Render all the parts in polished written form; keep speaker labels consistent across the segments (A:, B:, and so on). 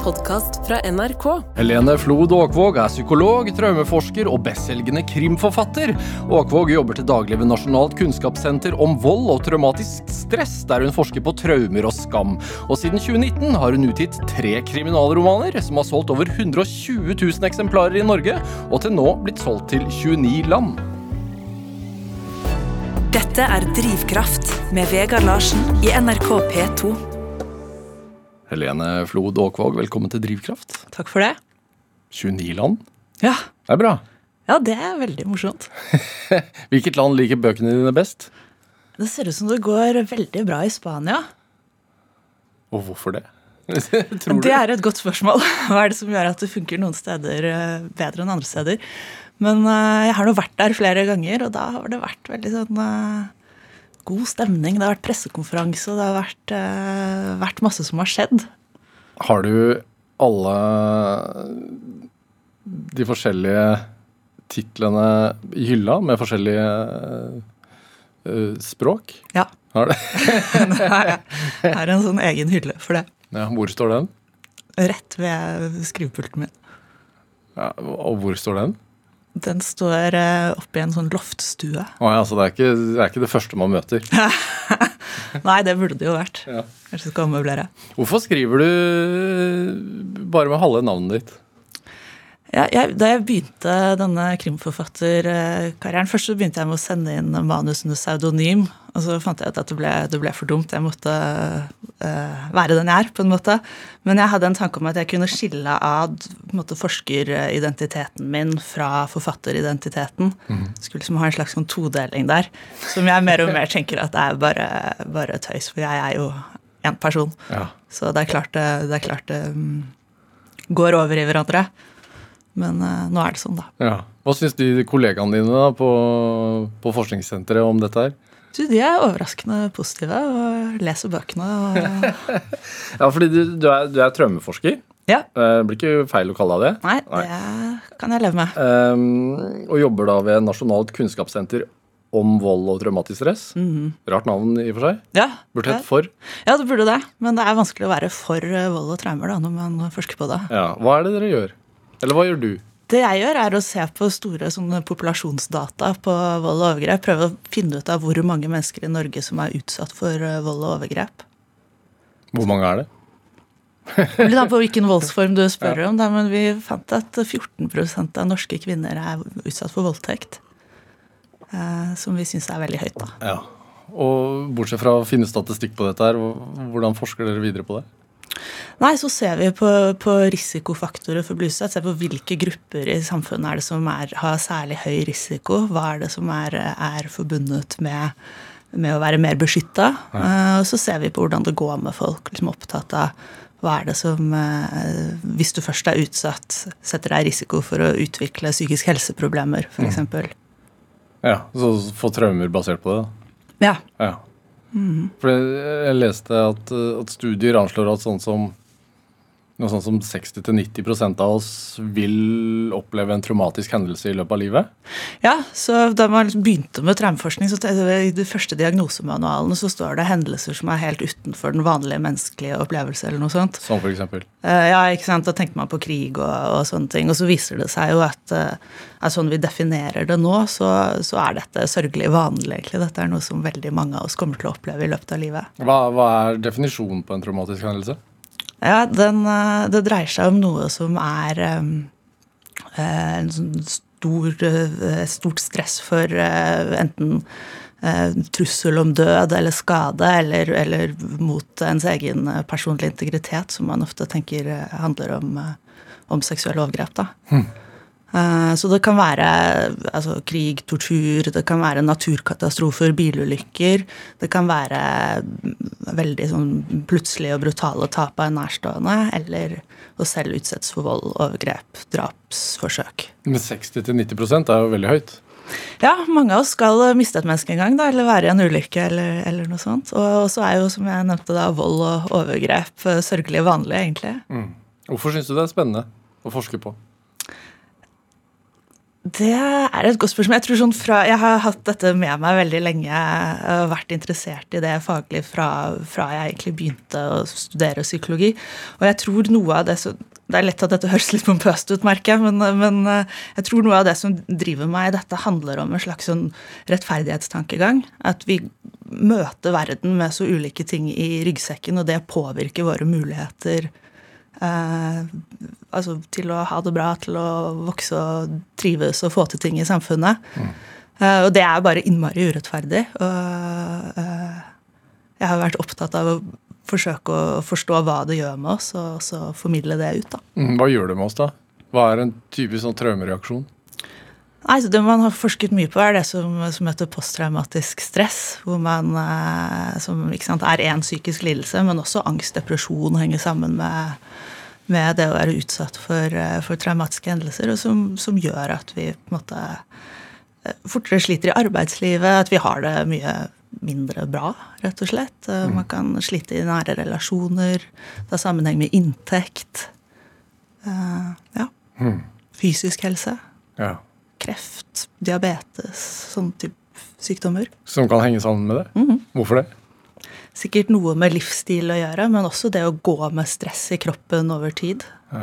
A: podcast fra NRK.
B: Helene Flod Åkvåg psykolog, traumeforsker og bestselgende krimforfatter. Åkvåg jobber til daglig ved Nasjonalt kunnskapssenter om vold og traumatisk stress, der hun forsker på traumer og skam. Og siden 2019 har hun utgitt 3 kriminalromaner, som har solgt over 120 000 eksemplarer i Norge, og til nå blitt solgt til 29 land.
C: Dette Drivkraft med Vegard Larsen i NRK P2.
B: Helene Flod Åkvåg, velkommen til Drivkraft.
C: Takk for det.
B: 29 land?
C: Ja.
B: Det bra.
C: Ja, det veldig morsomt.
B: Hvilket land liker bøkene dine best?
C: Det ser ut som det går veldig bra i Spania.
B: Og hvorfor det?
C: Tror det et godt spørsmål. Hva det som gjør at det funker noen steder bedre enn andre steder? Men jeg har nå vært der flere ganger, og da har det vært veldig sånn god stemning. Det har vært pressekonferanse, og det har vært masse som har skjedd.
B: Har du alle de forskjellige titlene i hylla med forskjellige språk?
C: Ja.
B: Har det?
C: Jeg har en sånn egen hylle for det.
B: Ja, hvor står den?
C: Rett ved skrivepulten min.
B: Ja, og hvor står den?
C: Den står oppe i en sånn loftstue.
B: Ja, så det er ikke det første man møter.
C: Nei, det burde det jo vært.
B: Ja.
C: Kanskje det skal ommøblere.
B: Hvorfor skriver du bare med halve navnet ditt?
C: Ja, da jeg begynte denne krimforfatterkarrieren, først så begynte jeg med å sende inn manus under pseudonym, og så fant jeg ut at det ble for dumt. Jeg måtte være den jeg på en måte. Men jeg hadde en tanke om at jeg kunne skille av på en måte, forskeridentiteten min fra forfatteridentiteten. Skulle liksom ha en slags sånn todeling der, som jeg mer og mer tenker at det bare tøys, for jeg jo en person.
B: Ja.
C: Så det er klart det går over i hverandre. Men nå det sånn, da.
B: Ja. Hva synes de kollegaene dine da, på forskningssenteret om dette her?
C: De overraskende positive og leser bøkene. Og
B: ja, fordi du er traumeforsker.
C: Ja.
B: Det blir ikke feil å kalle deg det.
C: Nei, det kan jeg leve med.
B: Og jobber da ved Nasjonalt kunnskapssenter om vold og traumatisk stress. Rart navn i og for seg.
C: Ja.
B: Burde hett for.
C: Ja, det burde det. Men det vanskelig å være for vold og traumer da, når man forsker på det.
B: Ja. Hva det dere gjør? Eller hva gjør du?
C: Det jeg gjør å se på store sånne populasjonsdata på vold og overgrep, prøve å finne ut av hvor mange mennesker i Norge som utsatt for vold og overgrep.
B: Hvor mange det?
C: Litt an på hvilken voldsform du spør om, men vi fant at 14% av norske kvinner utsatt for voldtekt, som vi synes veldig høyt da.
B: Ja. Og bortsett fra å finne statistikk på dette her, hvordan forsker dere videre på det?
C: Nei, så ser vi på risikofaktorer for blusett, ser på hvilke grupper i samfunnet det som har særlig høy risiko, hva det som forbundet med å være mer beskyttet, og så ser vi på hvordan det går med folk, liksom opptatt av hva det som, hvis du først utsatt, setter deg i risiko for å utvikle psykisk helseproblemer, for eksempel.
B: Ja, så få traumer basert på det da?
C: Ja.
B: Ja. For jeg leste at studier anslår at sånn som 60-90% av oss vil oppleve en traumatisk hendelse i løpet av livet.
C: Ja, så da man begynte med traumeforskning, så i de første diagnosemanualene så står det hendelser som helt utenfor den vanlige menneskelige opplevelse eller noe sånt.
B: Som for eksempel?
C: Ja, ikke sant? Da tenker man på krig og sånne ting, og så viser det seg jo at sånn vi definerer det nå, så dette sørgelig vanlig egentlig. Dette noe som veldig mange av oss kommer til å oppleve i løpet av livet.
B: Hva definisjonen på en traumatisk hendelse?
C: Ja, det dreier seg om noe som en sånn stort stress for enten trussel om død eller skade, eller mot ens egen personlig integritet, som man ofte tenker handler om seksuelle overgrep, da. Så det kan være krig, tortur, det kan være naturkatastrofer, bilulykker, det kan være veldig sånn plutselige og brutale tap av en nærstående, eller å selv utsettes for vold, overgrep, drapsforsøk.
B: Men 60-90% jo veldig høyt.
C: Ja, mange av oss skal miste et menneske en gang, da, eller være i en ulykke, eller noe sånt. Og så jo, som jeg nevnte da, vold og overgrep sørgelig vanlig, egentlig.
B: Hvorfor synes du det spennende å forske på?
C: Det et godt spørsmål. Jeg tror jeg har hatt dette med meg veldig lenge og vært interessert i det faglig fra jeg egentlig begynte å studere psykologi. Og jeg tror noe av det det lett at dette høres litt pompøst ut, merker jeg, men jeg tror noe av det som driver meg i dette handler om en slags sånn rettferdighetstankegang. At vi møter verden med så ulike ting i ryggsekken, og det påvirker våre muligheter altså til å ha det bra, til å vokse og trives og få til ting i samfunnet. Og det bare innmari urettferdig. Og jeg har vært opptatt av å forsøke å forstå hva det gjør med oss, og så formidle det ut da.
B: Hva gjør det med oss da? Hva en typisk sånn traumereaksjon?
C: Nei, så det man har forsket mye på det som heter posttraumatisk stress, hvor man, som ikke sant, en psykisk lidelse, men også angst, depresjon henger sammen med det å være utsatt for traumatiske hendelser, og som gjør at vi på en måte fortere sliter i arbeidslivet, at vi har det mye mindre bra, rett og slett. Man kan slite i nære relasjoner, det har sammenheng med inntekt, fysisk helse, kreft, diabetes, sånn type sykdommer.
B: Som kan henge sammen med det? Hvorfor det?
C: Sikkert noe med livsstil å gjøre, men også det å gå med stress i kroppen over tid.
B: Ja.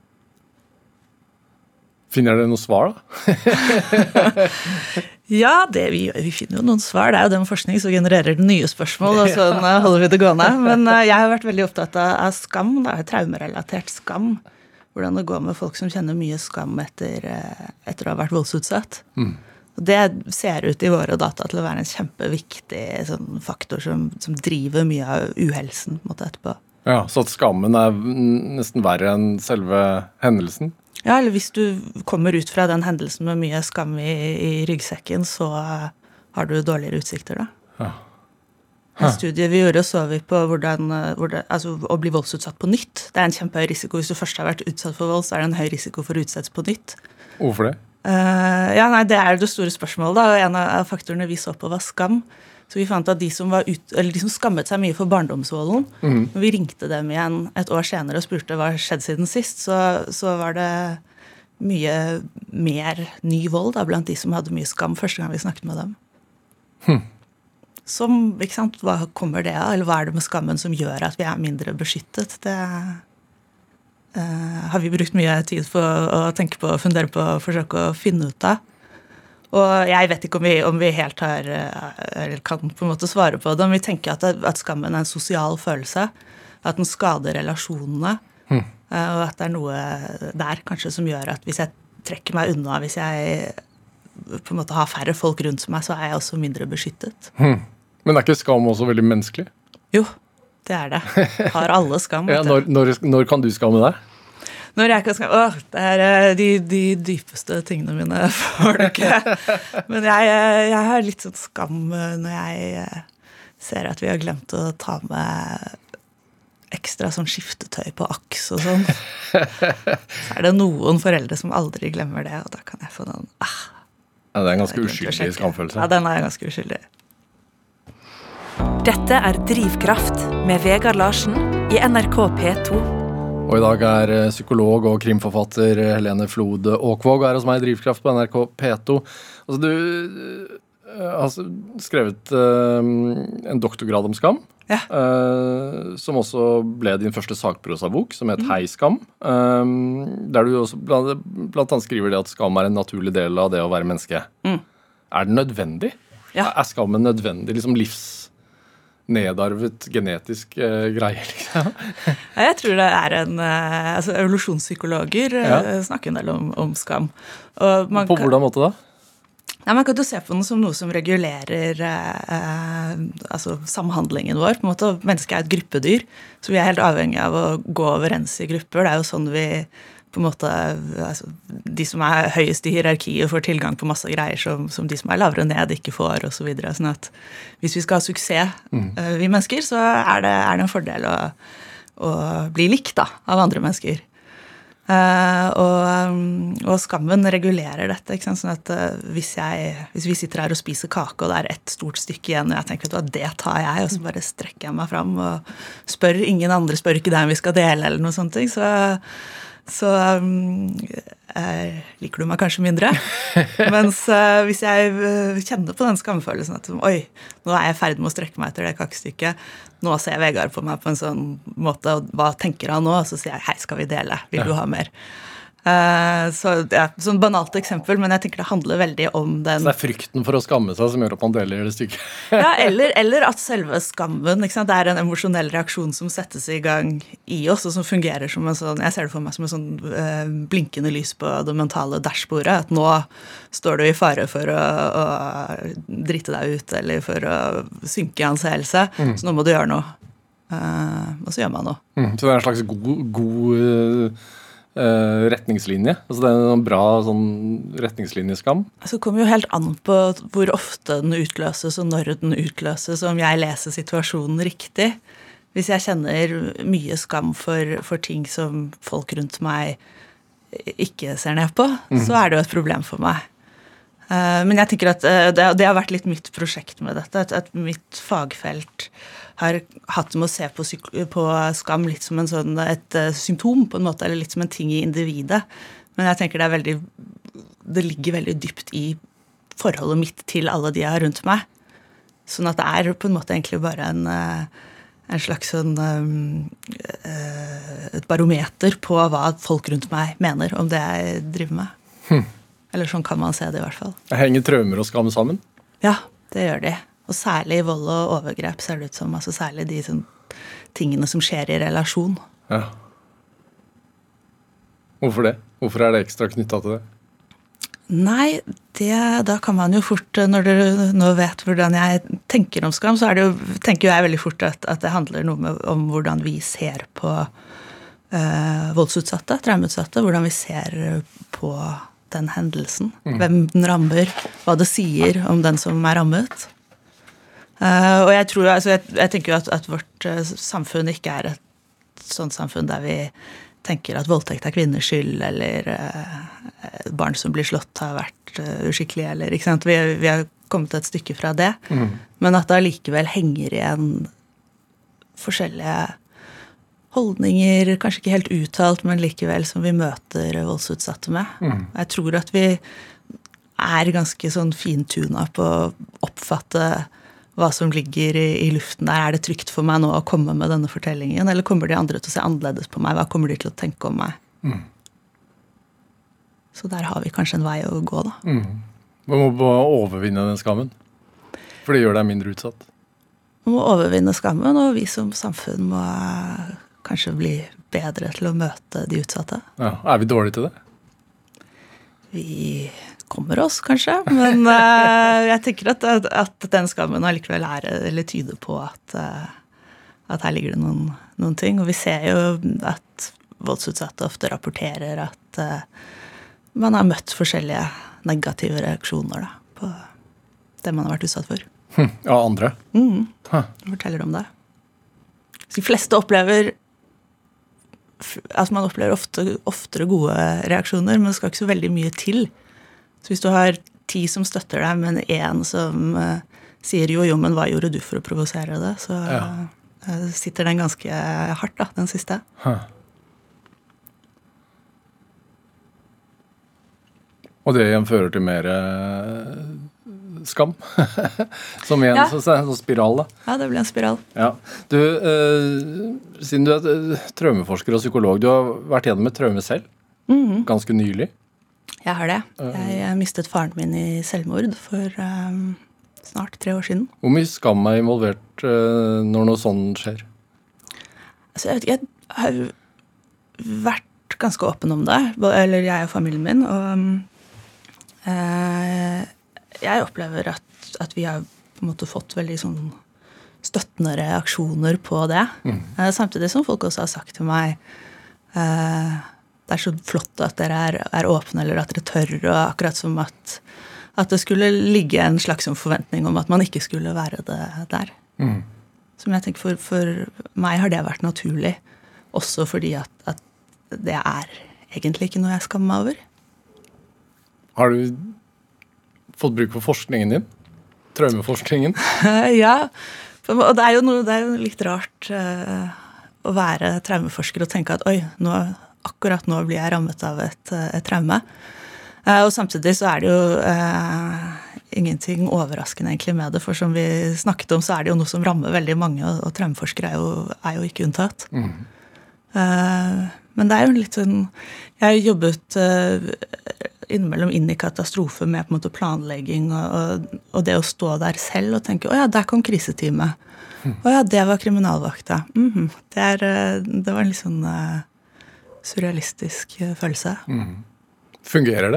B: Finner dere noe svar da?
C: Ja, det vi gjør, vi finner jo noen svar. Det jo den forskning som genererer nye spørsmål, og sånn holder vi det gående. Men jeg har vært veldig opptatt av skam, traumerelatert skam. Hvordan det går med folk som kjenner mye skam etter å ha vært voldsutsatt. Og det ser ut i våre data til å være en kjempeviktig sånn faktor som driver mye av uhelsen på en måte etterpå.
B: Ja, så at skammen nesten verre enn selve hendelsen?
C: Ja, eller hvis du kommer ut fra den hendelsen med mye skam i ryggsekken, så har du dårligere utsikter da.
B: Ja.
C: En studie vi gjorde, så vi på hvordan altså, å bli voldsutsatt på nytt. Det en kjempehøy risiko. Hvis du først har vært utsatt for vold, så det en høy risiko for å utsettes på nytt.
B: Hvorfor det?
C: Ja, nei, det det store spørsmålet da, og en av faktorene vi så på var skam. Så vi fant at de som skammet seg mye for barndomsvolden, når vi ringte dem igjen et år senere og spurte hva skjedde siden sist, så var det mye mer ny vold da, blant de som hadde mye skam første gang vi snakket med dem. Som, ikke sant, hva kommer det av, eller hva det med skammen som gjør at vi mindre beskyttet? Det har vi brukt mye tid på å tenke på, fundere på, forsøke å finne ut av. Og jeg vet ikke om vi helt eller kan på en måte svare på det, men vi tenker at skammen en sosial følelse, at den skader relasjonene, og at det noe der kanskje som gjør at hvis jeg trekker meg unna, hvis jeg på en måte har færre folk rundt meg, så jeg også mindre beskyttet.
B: Men ikke skam også veldig menneskelig?
C: Jo, det det. Har alle skam.
B: Ja, når kan du skamme deg?
C: Når jeg kan skamme, det de dypeste tingene mine får du ikke. Men jeg har litt sånn skam når jeg ser at vi har glemt å ta med ekstra sånn skiftetøy på aks og sånn. Så det noen foreldre som aldri glemmer det, og da kan jeg få noen,
B: ja, det en ganske uskyldig skamfølelse.
C: Ja, den ganske uskyldig.
A: Dette Drivkraft med Vegard Larsen i NRK P2.
B: Og i dag psykolog og krimforfatter Helene Flode Åkvåg hos meg i Drivkraft på NRK P2. Altså, du har skrevet en doktorgrad om skam,
C: ja.
B: Som også ble din første sakprosabok, som het Hei Skam, der du også blant annet skriver det at skam en naturlig del av det å være menneske. Det nødvendig?
C: Ja.
B: Skammen nødvendig, liksom nedarvet genetisk greie, liksom?
C: Ja, jeg tror det altså evolusjonspsykologer snakker en del om skam. Og
B: på hvordan måte da?
C: Ja, man kan jo se på den som noe som regulerer altså samhandlingen vår. På en måte, mennesket et gruppedyr, så vi helt avhengig av å gå overens i grupper. Det jo sånn vi på en måte, altså, de som høyest i hierarkiet får tilgang på masse greier som de som lavere ned ikke får, og så videre. Sånn at hvis vi skal ha suksess, vi mennesker, så det en fordel å bli likt da, av andre mennesker. Og skammen regulerer dette, ikke sant? Sånn at hvis vi sitter her og spiser kake, og det ett stort stykke igjen, og jeg tenker, det tar jeg, og så bare strekker jeg meg fram, og spør ingen andre, spør ikke deg om vi skal dele, eller noe sånt, så liker du meg kanskje mindre. Mens hvis jeg kjenner på den skamfølelsen at oi, nå er jeg i ferd med å strekke meg etter det kakestykket, nå ser Vegard på meg på en sånn måte, og hva tenker han nå? Og så sier jeg, hei, skal vi dele? Vil du ha mer? Så ja, sånn banalt eksempel, men jeg tenker det handler veldig om den.
B: Så det frykten for å skamme seg som gjør at man deler det stykket?
C: Ja, eller at selve skammen, ikke sant? Det en emosjonell reaksjon som settes i gang i oss, og som fungerer som en sånn, jeg ser det for meg som en sånn blinkende lys på det mentale dashbordet, at nå står du i fare for å drite deg ut, eller for å synke i anseelse, så nå må du gjøre noe. Og så gjør man noe.
B: Så det en slags god retningslinje. Altså det en bra sånn retningslinjeskam.
C: Så kommer jo helt an på hvor ofte den utløses og når den utløses, og om jeg leser situasjonen riktig. Hvis jeg kjenner mye skam for ting som folk rundt meg ikke ser ned på, så det jo et problem for meg. Men jeg tenker at det har vært litt mitt prosjekt med dette, at mitt fagfelt har hatt med å se på skam litt som et symptom på en måte, eller litt som en ting i individet. Men jeg tenker det ligger veldig dypt i forholdet mitt til alle de jeg har rundt meg. Sånn at det på en måte egentlig bare en slags sånn et barometer på hva folk rundt meg mener om det jeg driver med. Eller sånn kan man se det i hvert fall.
B: Henger traumer og skam sammen?
C: Ja, det gjør de. Og særlig vold og overgrep ser det ut som, altså særlig de tingene som skjer i relasjon.
B: Ja. Hvorfor det? Hvorfor det ekstra knyttet til det?
C: Nei, da kan man jo fort, når dere nå vet hvordan jeg tenker om skam, så tenker jeg veldig fort at det handler noe om hvordan vi ser på voldsutsatte, traumeutsatte, hvordan vi ser på den hendelsen, hvem den rammer, hva det sier om den som rammet. Og jeg tror, jeg tenker jo at vårt samfunn ikke et sånt samfunn der vi tenker at voldtekt kvinners skyld, eller barn som blir slått har vært uskikkelige, eller, ikke sant? Vi har kommet et stykke fra det, men at det likevel henger igjen forskjellige holdninger, kanskje ikke helt uttalt, men likevel som vi møter voldsutsatte med. Jeg tror at vi ganske sånn fintuna på å oppfatte hva som ligger i luften der. Det trygt for meg nå å komme med denne fortellingen, eller kommer de andre til å se annerledes på meg? Hva kommer de til å tenke om meg? Så der har vi kanskje en vei å gå, da.
B: Man må bare overvinne den skammen, for det gjør deg mindre utsatt.
C: Man må overvinne skammen, og vi som samfunn må kanskje bli bedre til å møte de utsatte. Ja,
B: vi dårlige til det?
C: Vi kommer oss, kanskje, men jeg tenker at den skammen allikevel eller tyder på at her ligger det noen ting, og vi ser jo at voldsutsatte ofte rapporterer at man har møtt forskjellige negative reaksjoner da, på det man har vært utsatt for.
B: Ja, andre?
C: Forteller om det. Så de fleste opplever man opplever oftere gode reaksjoner, men det skal ikke så veldig mye til. Så hvis du har 10 som støtter deg, men 1 som sier jo, men hva gjorde du for å provosere det, så sitter den ganske hardt da, den siste.
B: Og det igjen fører til mer skam, som igjen sånn spiral da.
C: Ja, det blir en spiral.
B: Ja. Du, siden du traumeforsker og psykolog, du har vært gjennom et traume selv, ganske nylig.
C: Jeg har det. Jeg mistet faren min i selvmord for snart 3 år siden.
B: Hvor mye skam involvert når noe sånt skjer?
C: Altså, jeg har vært ganske åpen om det, eller jeg og familien min, og jeg opplever at vi har på en måte fått veldig sånn støttende reaksjoner på det. Samtidig som folk også har sagt til meg det så flott at dere åpne, eller at dere tør, og akkurat som at det skulle ligge en slags forventning om at man ikke skulle være det der. Som jeg tenker for meg har det vært naturlig, også fordi at det egentlig ikke noe jeg skammer meg over.
B: Har du fått bruk for forskningen din? Traumeforskningen?
C: Ja, og det jo litt rart å være traumeforsker og tenke at oi, nå akkurat nå blir jeg rammet av et traume. Og samtidig så det jo ingenting overraskende egentlig med det, for som vi snakket om, så det jo noe som rammer veldig mange, og traumeforskere er jo ikke unntatt. Men det jo litt sånn, jeg har jobbet innimellom inn I katastrofe med på en måte planlegging, og det å stå der selv og tenke, åja, der kom kriseteamet. Åja, det var kriminalvakta. Det var en litt sånn surrealistisk følelse.
B: Fungerer det?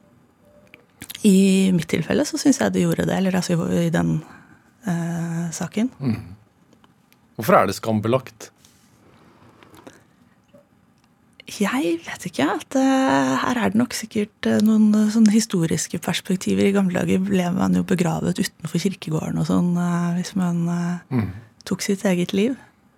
C: I mitt tilfelle så synes jeg det gjorde det, eller altså I den saken.
B: Hvorfor det skambelagt?
C: Jeg vet ikke, at her det nok sikkert noen sånne historiske perspektiver. I gamle dager ble man jo begravet utenfor kirkegården og sånn, hvis man tok sitt eget liv.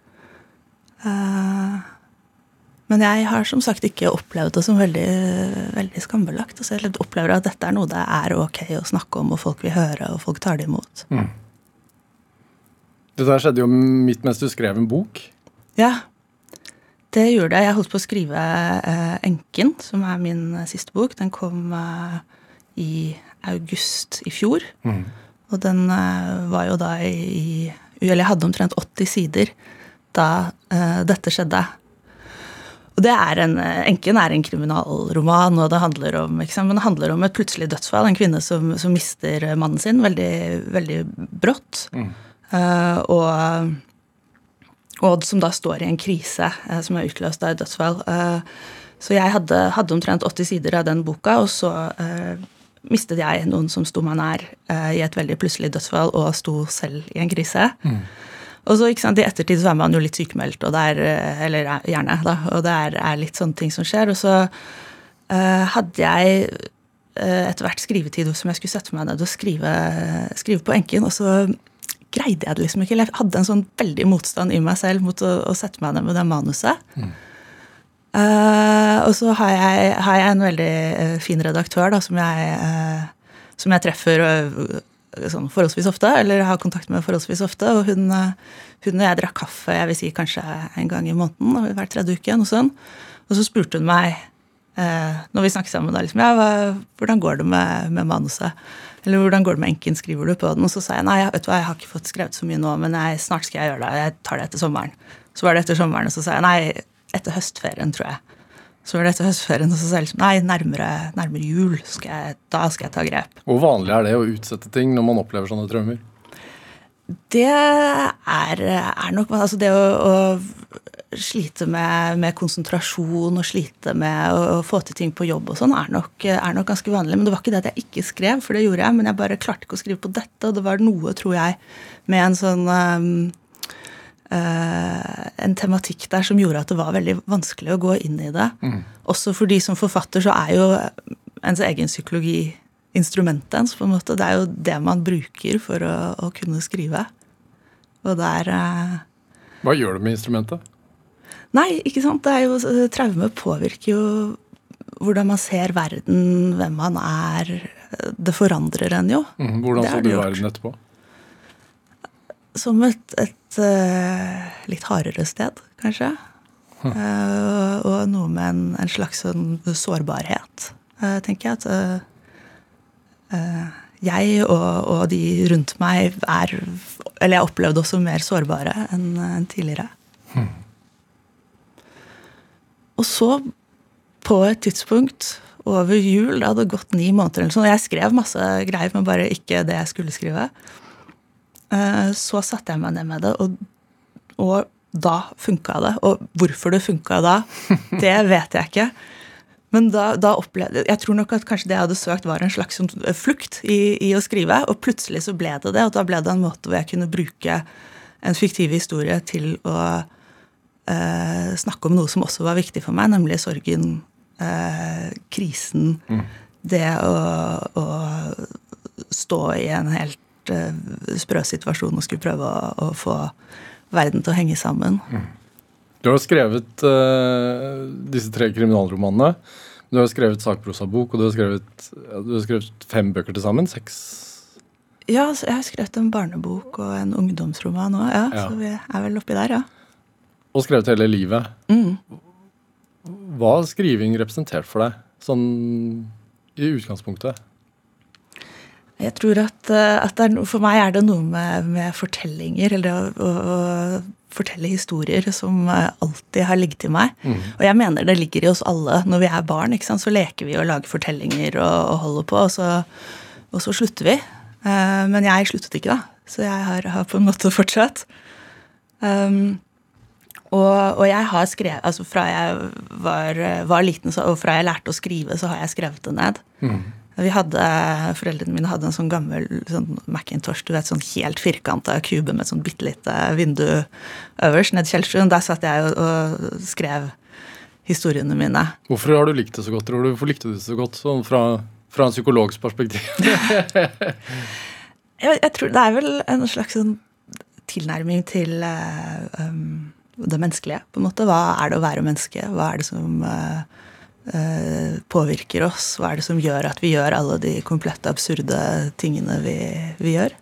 C: Men jeg har som sagt ikke opplevd det som veldig, veldig skambelagt. Altså jeg opplever at dette noe det ok å snakke om, og folk vil høre, og folk tar det imot.
B: Det der skjedde jo midt mens du skrev en bok.
C: Ja, det gjorde det. Jeg holdt på å skrive Enken, som min siste bok. Den kom I august I fjor. Og den var jo da eller jeg hadde omtrent 80 sider da dette skjedde. Og det Enken en kriminalroman, og det handler om, men det handler om et plutselig dødsfall, en kvinne som mister mannen sin veldig, veldig brått. Og som da står I en krise som utløst av et dødsfall. Så jeg hadde omtrent 80 sider av den boka, og så mistet jeg noen som sto meg nær I et veldig plutselig dødsfall, og sto selv I en krise. Og så, ikke sant, I ettertid så man jo litt sykemeldt, og eller gjerne da, og det litt sånne ting som skjer. Og så hadde jeg etter hvert skrivetid som jeg skulle sette meg ned og skrive på Enken, og så greide jeg det liksom ikke. Jeg hadde en sånn veldig motstand I meg selv mot å sette meg ned med det manuset. Og så har jeg en veldig fin redaktør da, som jeg treffer sånn forholdsvis ofte, eller har kontakt med forholdsvis ofte, og hun og jeg drakk kaffe, jeg vil si kanskje en gang I måneden, hver tredje uke, noe sånn. Og så spurte hun meg, når vi snakket sammen da, liksom, hvordan går det med manuset? Eller hvordan går det med Enken, skriver du på den? Og så sa jeg, nei, vet du hva, jeg har ikke fått skrevet så mye nå, men snart skal jeg gjøre det, jeg tar det etter sommeren. Så var det etter sommeren, og så sa jeg, nei, etter høstferien, tror jeg. Så var det etter høstferien, og så sa jeg liksom, nei, nærmere jul, da skal jeg ta grep.
B: Hvor vanlig det å utsette ting når man opplever sånne traumer?
C: Det nok, altså det å slite med konsentrasjon og slite med å få til ting på jobb og sånn nok ganske vanlig, men det var ikke det at jeg ikke skrev, for det gjorde jeg, men jeg bare klarte ikke å skrive på dette, og det var noe, tror jeg, med en sånn en tematikk der som gjorde at det var veldig vanskelig å gå inn I det. Også fordi som forfatter så jo ens egen psykologi instrumentet ens, på en måte. Det jo det man bruker for å kunne skrive. Og
B: Hva gjør du med instrumentet?
C: Nei, ikke sant? Det jo, traume påvirker jo hvordan man ser verden, hvem man det forandrer en jo.
B: Hvordan så du verden etterpå?
C: Som et litt hardere sted, kanskje. Og noe med en slags sånn sårbarhet, tenker jeg. At jeg og de rundt meg eller jeg opplevde også mer sårbare enn tidligere. Og så på et tidspunkt over jul, det hadde gått 9 måneder eller sånn, og jeg skrev masse greier, men bare ikke det jeg skulle skrive. Så satte jeg meg ned med det, og da funket det. Og hvorfor det funket da, det vet jeg ikke. Men da opplevde jeg tror nok at kanskje det jeg hadde søkt var en slags flukt I å skrive, og plutselig så ble det, og da ble det en måte hvor jeg kunne bruke en fiktiv historie til å snakke om noe som også var viktig for meg, nemlig sorgen, krisen, det å stå I en helt sprø situasjon og skulle prøve å få verden til å henge sammen.
B: Du har skrevet disse 3 kriminalromanene. Du har skrevet sakprosabok, og du har skrevet 5 bøker til sammen, 6?
C: Ja, jeg har skrevet en barnebok og en ungdomsroman også, ja. Så vi vel oppi der, ja.
B: Og skrevet hele livet. Hva har skriving representert for deg, sånn i utgangspunktet?
C: Jeg tror at for meg det noe med fortellinger, eller å fortelle historier som alltid har ligget i meg. Og jeg mener det ligger i oss alle. Når vi barn, ikke sant, så leker vi og lager fortellinger og holder på, og så slutter vi. Men jeg sluttet ikke da, så jeg har på en måte fortsatt. Og jeg har skrevet, altså fra jeg var liten, og fra jeg lærte å skrive, så har jeg skrevet det ned. Foreldrene mine hadde en sånn gammel sånn Macintosh, du vet, sånn helt firkantet kube med sånn bittelite vindu øverst ned i kjellerstuen. Der satt jeg og skrev historiene mine.
B: Hvorfor har du likt det så godt, tror du? Hvorfor likte du det så godt, sånn fra en psykologs perspektiv?
C: jeg tror det vel en slags sånn tilnærming til det menneskelige, på en måte. Hva det å være menneske? Hva det som påvirker oss? Hva det som gjør at vi gjør alle de komplette, absurde tingene vi gjør?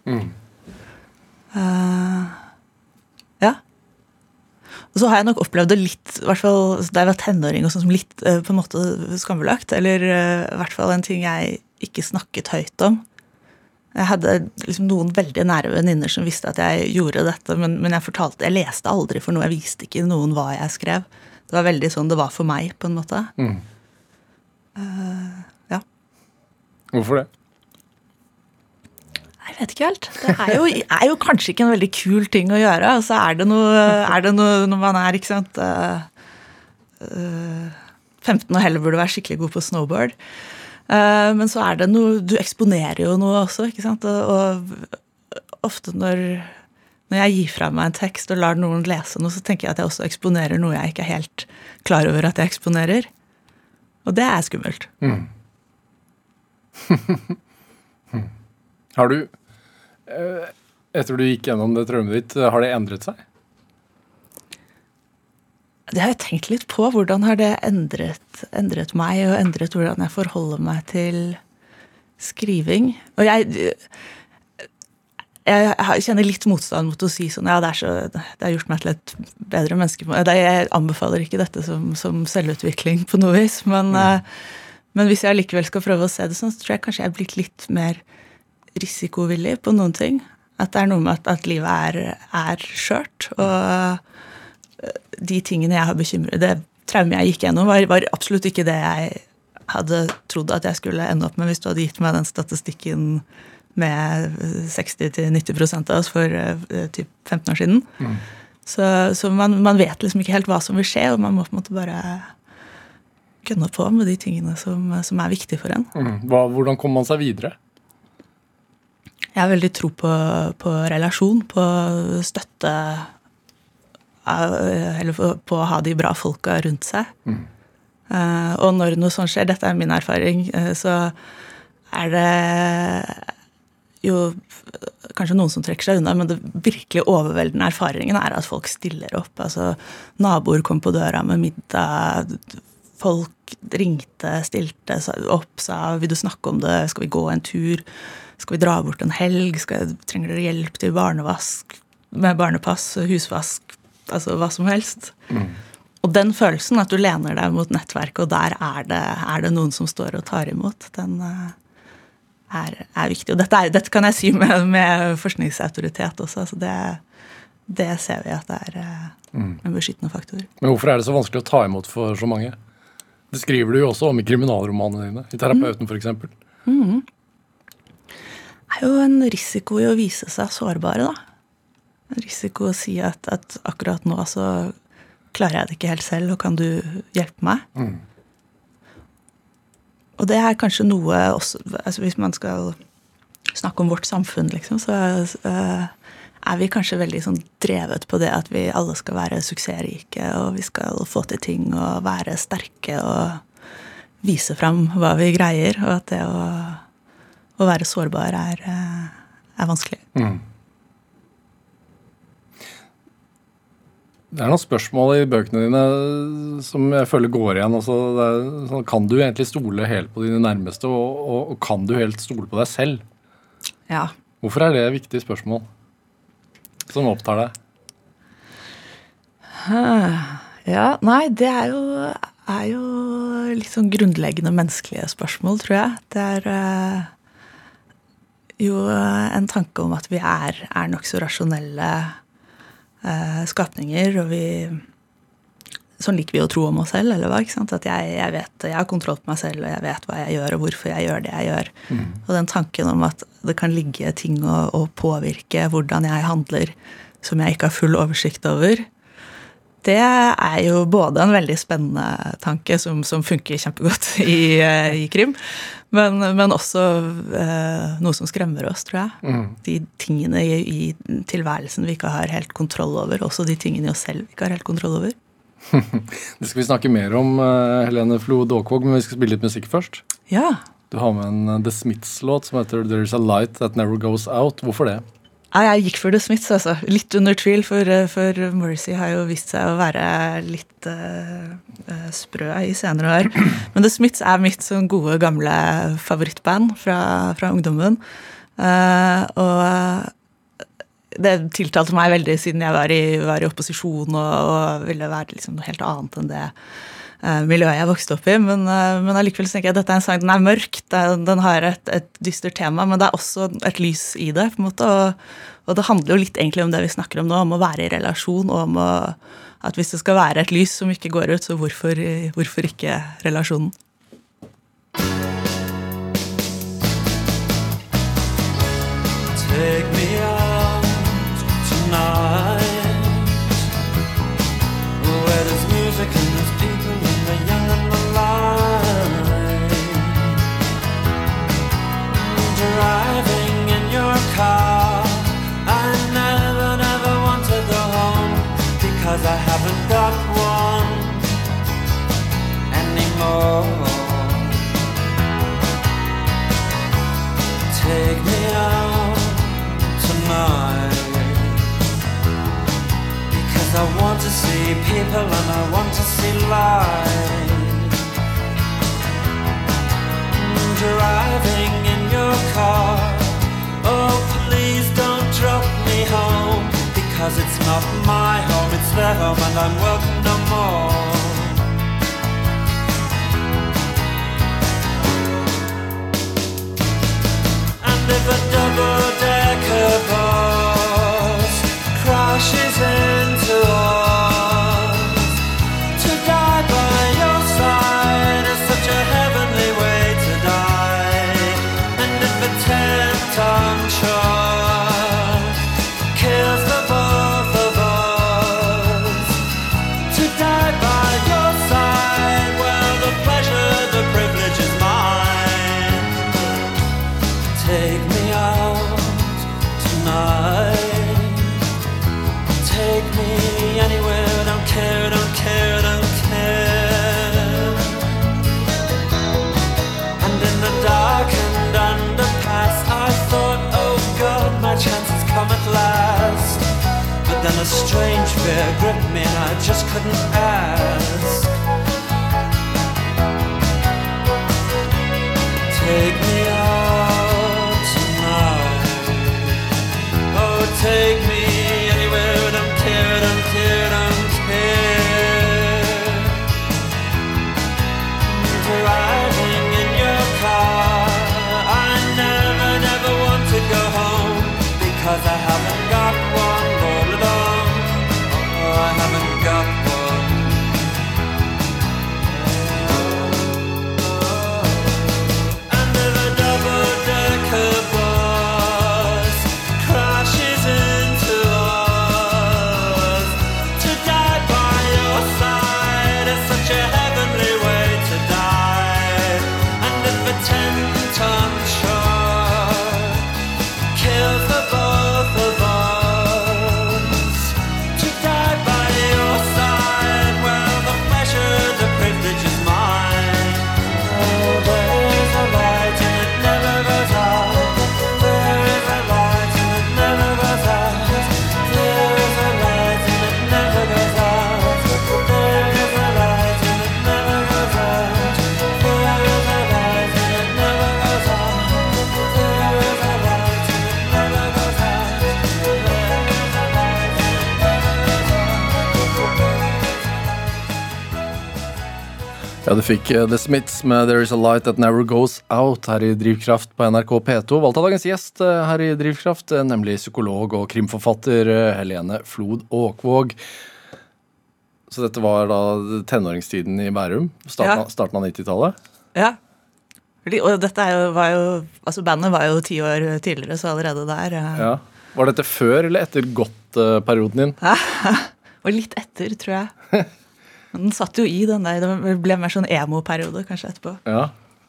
C: Ja. Og så har jeg nok opplevd det litt, i hvert fall da jeg var tenåring, og sånn som litt på en måte skambelagt, eller i hvert fall en ting jeg ikke snakket høyt om. Jeg hadde liksom noen veldig nære venninner som visste at jeg gjorde dette, men jeg leste aldri for noe, jeg viste ikke noen hva jeg skrev. Det var veldig sånn det var for meg, på en måte. Ja.
B: Hvorfor det?
C: Jeg vet ikke helt. Det er jo kanskje ikke en veldig kul ting å gjøre, og så det noe når man ikke sant, 15 og heller burde være skikkelig god på snowboard. Men så det noe, du eksponerer jo noe også, ikke sant? Og ofte når jeg gir fra meg en tekst og lar noen lese noe, så tenker jeg at jeg også eksponerer noe jeg ikke helt klar over at jeg eksponerer. Og det skummelt.
B: Har du, etter du gikk gjennom det traumet ditt, har det endret seg?
C: Det har jeg tenkt litt på. Hvordan har det endret meg, og endret hvordan jeg forholder meg til skriving? Og jeg kjenner litt motstand mot å si sånn, ja, det har gjort meg til et bedre menneske. Jeg anbefaler ikke dette som selvutvikling på noe vis, men hvis jeg likevel skal prøve å se det sånn, så tror jeg kanskje jeg har blitt litt mer risikovillig på noen ting. At det noe med at livet skjørt, og de tingene jeg har bekymret, det traumet jeg gikk gjennom, var absolutt ikke det jeg hadde trodd at jeg skulle ende opp med hvis du hadde gitt meg den statistikken med 60-90% av oss for typ 15 år siden. Så man vet liksom ikke helt hva som vil skje, og man må på en måte bare gønne på med de tingene som viktige for en.
B: Hvordan kommer man seg videre?
C: Jeg har veldig tro på relasjon, på støtte, eller på å ha de bra folka rundt seg. Og når noe sånt skjer, dette min erfaring, så det jo kanskje noen som trekker seg unna, men det virkelig overveldende erfaringen at folk stiller opp. Altså, naboer kom på døra med middag, folk ringte, stilte opp, sa, vil du snakke om det, skal vi gå en tur, skal vi dra bort en helg, trenger dere hjelp til barnevask, med barnepass, husvask, altså hva som helst. Og den følelsen at du lener deg mot nettverket, og der det noen som står og tar imot, den viktig. Og dette kan jeg si med forskningsautoritet også, så det ser vi at det en beskyttende faktor.
B: Men hvorfor det så vanskelig å ta imot for så mange? Det skriver du jo også om i kriminalromanene dine, i Terapeuten for eksempel. Det jo en risiko i å vise seg sårbare, da. En risiko å si at akkurat nå så klarer jeg det ikke helt selv, og kan du hjelpe meg? Og det kanskje noe også, altså hvis man skal snakke om vårt samfunn, liksom, så vi kanskje veldig sånn drevet på det at vi alle skal være suksessrike, og vi skal få til ting, og være sterke, og vise frem hva vi greier, og at det å være sårbar vanskelig. Det noen spørsmål i bøkene dine som jeg føler går igjen. Altså, sånn, kan du egentlig stole helt på dine nærmeste, og kan du helt stole på deg selv? Ja. Hvorfor det et viktig spørsmål som opptar deg? Ja, nei, det jo
C: jo litt sånn grunnleggende menneskelige spørsmål, tror jeg. Det jo en tanke om at vi nokså rasjonelle skapninger, og sånn liker vi å tro om oss selv, eller hva, ikke sant? At jeg vet, jeg har kontroll på meg selv, og jeg vet hva jeg gjør, og hvorfor jeg gjør det jeg gjør. Og den tanken om at det kan ligge ting og påvirke hvordan jeg handler, som jeg ikke har full oversikt over, det jo både en veldig spennende tanke som funker kjempegodt i krim, men også noe som skremmer oss, tror jeg. De tingene i tilværelsen vi ikke har helt kontroll over, også de tingene i oss selv vi ikke har helt kontroll over.
B: Det skal vi snakke mer om, Helene Flo Dåkvåg, men vi skal spille litt musikk først.
C: Ja.
B: Du har med en The Smiths-låt som heter There's a Light That Never Goes Out. Hvorfor det?
C: Jeg gikk for The Smiths, altså. Litt under tvil, for Morrissey har jo vist seg å være litt sprø i senere år. Men The Smiths mitt sånn gode, gamle favorittband fra ungdommen. Og det tiltalte meg veldig siden jeg var i opposisjon og ville være liksom noe helt annet enn det miljøet jeg vokste opp i, men allikevel så tenker jeg at dette en sang, den mørk, den har et dystert tema, men det også et lys i det, på en måte, og det handler jo litt egentlig om det vi snakker om nå, om å være i relasjon, og om at hvis det skal være et lys som ikke går ut, så hvorfor ikke relasjonen?
D: Take me out tonight, where there's music and there's people and the young and the light. Driving in your car, I never want to go home, because I haven't got one anymore. Take me out tonight, because I want to see people and I want to see light. Driving in your car, oh please don't drop me home, because it's not my home, it's their home and I'm welcome no more. And if a double-decker bus crashes into us, to die by your side is such a heavenly way to die. And if a 10-ton truck kills the both of us, to die by your side, well, the pleasure, the privilege is mine. Take me out tonight, take me anywhere, don't care, don't care, don't care. And in the darkened underpass, I thought, oh God, my chance has come at last. But then a strange fear gripped me and I just couldn't ask. Take me out tonight, oh take me anywhere, don't care, don't care, don't care. Driving in your car, I never want to go home, because I haven't got one all along. Oh, I haven't got one. And if a double-decker bus crashes into us, to die by your side is such a heavenly way to die. And if a 10-ton truck kills the both of
B: Ja, du fikk The Smiths med There Is A Light That Never Goes Out her i Drivkraft på NRK P2. Valgt av dagens gjest her i Drivkraft, nemlig psykolog og krimforfatter Helene Flod Åkvåg. Så dette var da tenåringstiden i Bærum, starten av 90-tallet?
C: Ja. Og dette var jo, altså bandet var jo 10 år tidligere, så allerede der.
B: Ja. Var dette før eller etter perioden din?
C: Og litt etter, tror jeg. Men den satt jo i den der, det ble mer sånn emo-periode kanskje etterpå.
B: Ja.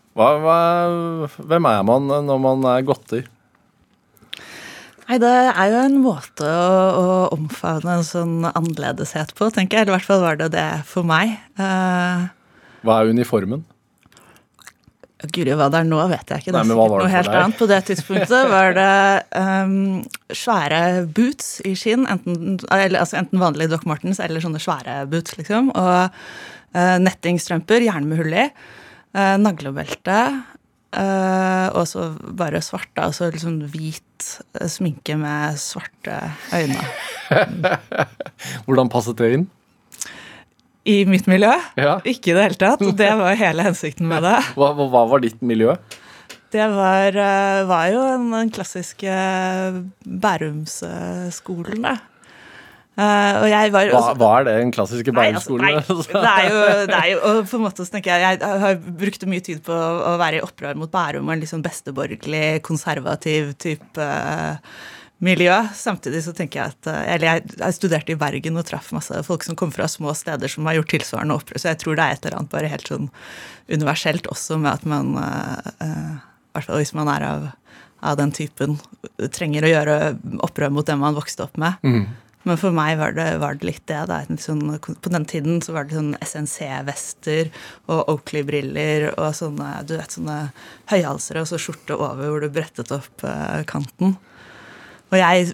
B: Hvem er man når man er godter?
C: Nei, det er jo en måte å omfavne en sånn annerledeshet på, tenker jeg. I hvert fall var det for meg.
B: Hva er uniformen?
C: Guri, hva det er nå, vet jeg ikke. Det er
B: sikkert
C: noe helt annet. På det tidspunktet var det svære boots i skinn, enten vanlige Doc Martens eller sånne svære boots, liksom. Og nettingstrømper, gjerne med hull i, naglebelte, og så bare svarte, altså liksom hvit sminke med svarte øyne.
B: Hvordan passet det inn?
C: I mitt miljø?
B: Ja.
C: Ikke i det hele tatt. Det var hele hensikten med det.
B: Hva var ditt miljø?
C: Det var jo den klassiske Bærumsskolen, da. Og jeg var
B: Hva er det, en klassiske Bærumsskolen?
C: Det er jo og på en måte så tenker jeg har brukt mye tid på å være i opprør mot Bærum og en litt sånn besteborgerlig, konservativ type miljø. Samtidig så tenker jeg at jeg studerte i Bergen og traff masse folk som kom fra små steder som har gjort tilsvarende opprør, så jeg tror det er et eller annet bare helt sånn universelt også med at man, i hvert fall hvis man er av den typen, trenger å gjøre opprør mot det man vokste opp med. Men for meg var det litt det da. Sånn, på den tiden så var det sånn SNC-vester og Oakley-briller og sånne, du vet, sånne høyhalsere og så skjorte over hvor du brettet opp kanten. Og jeg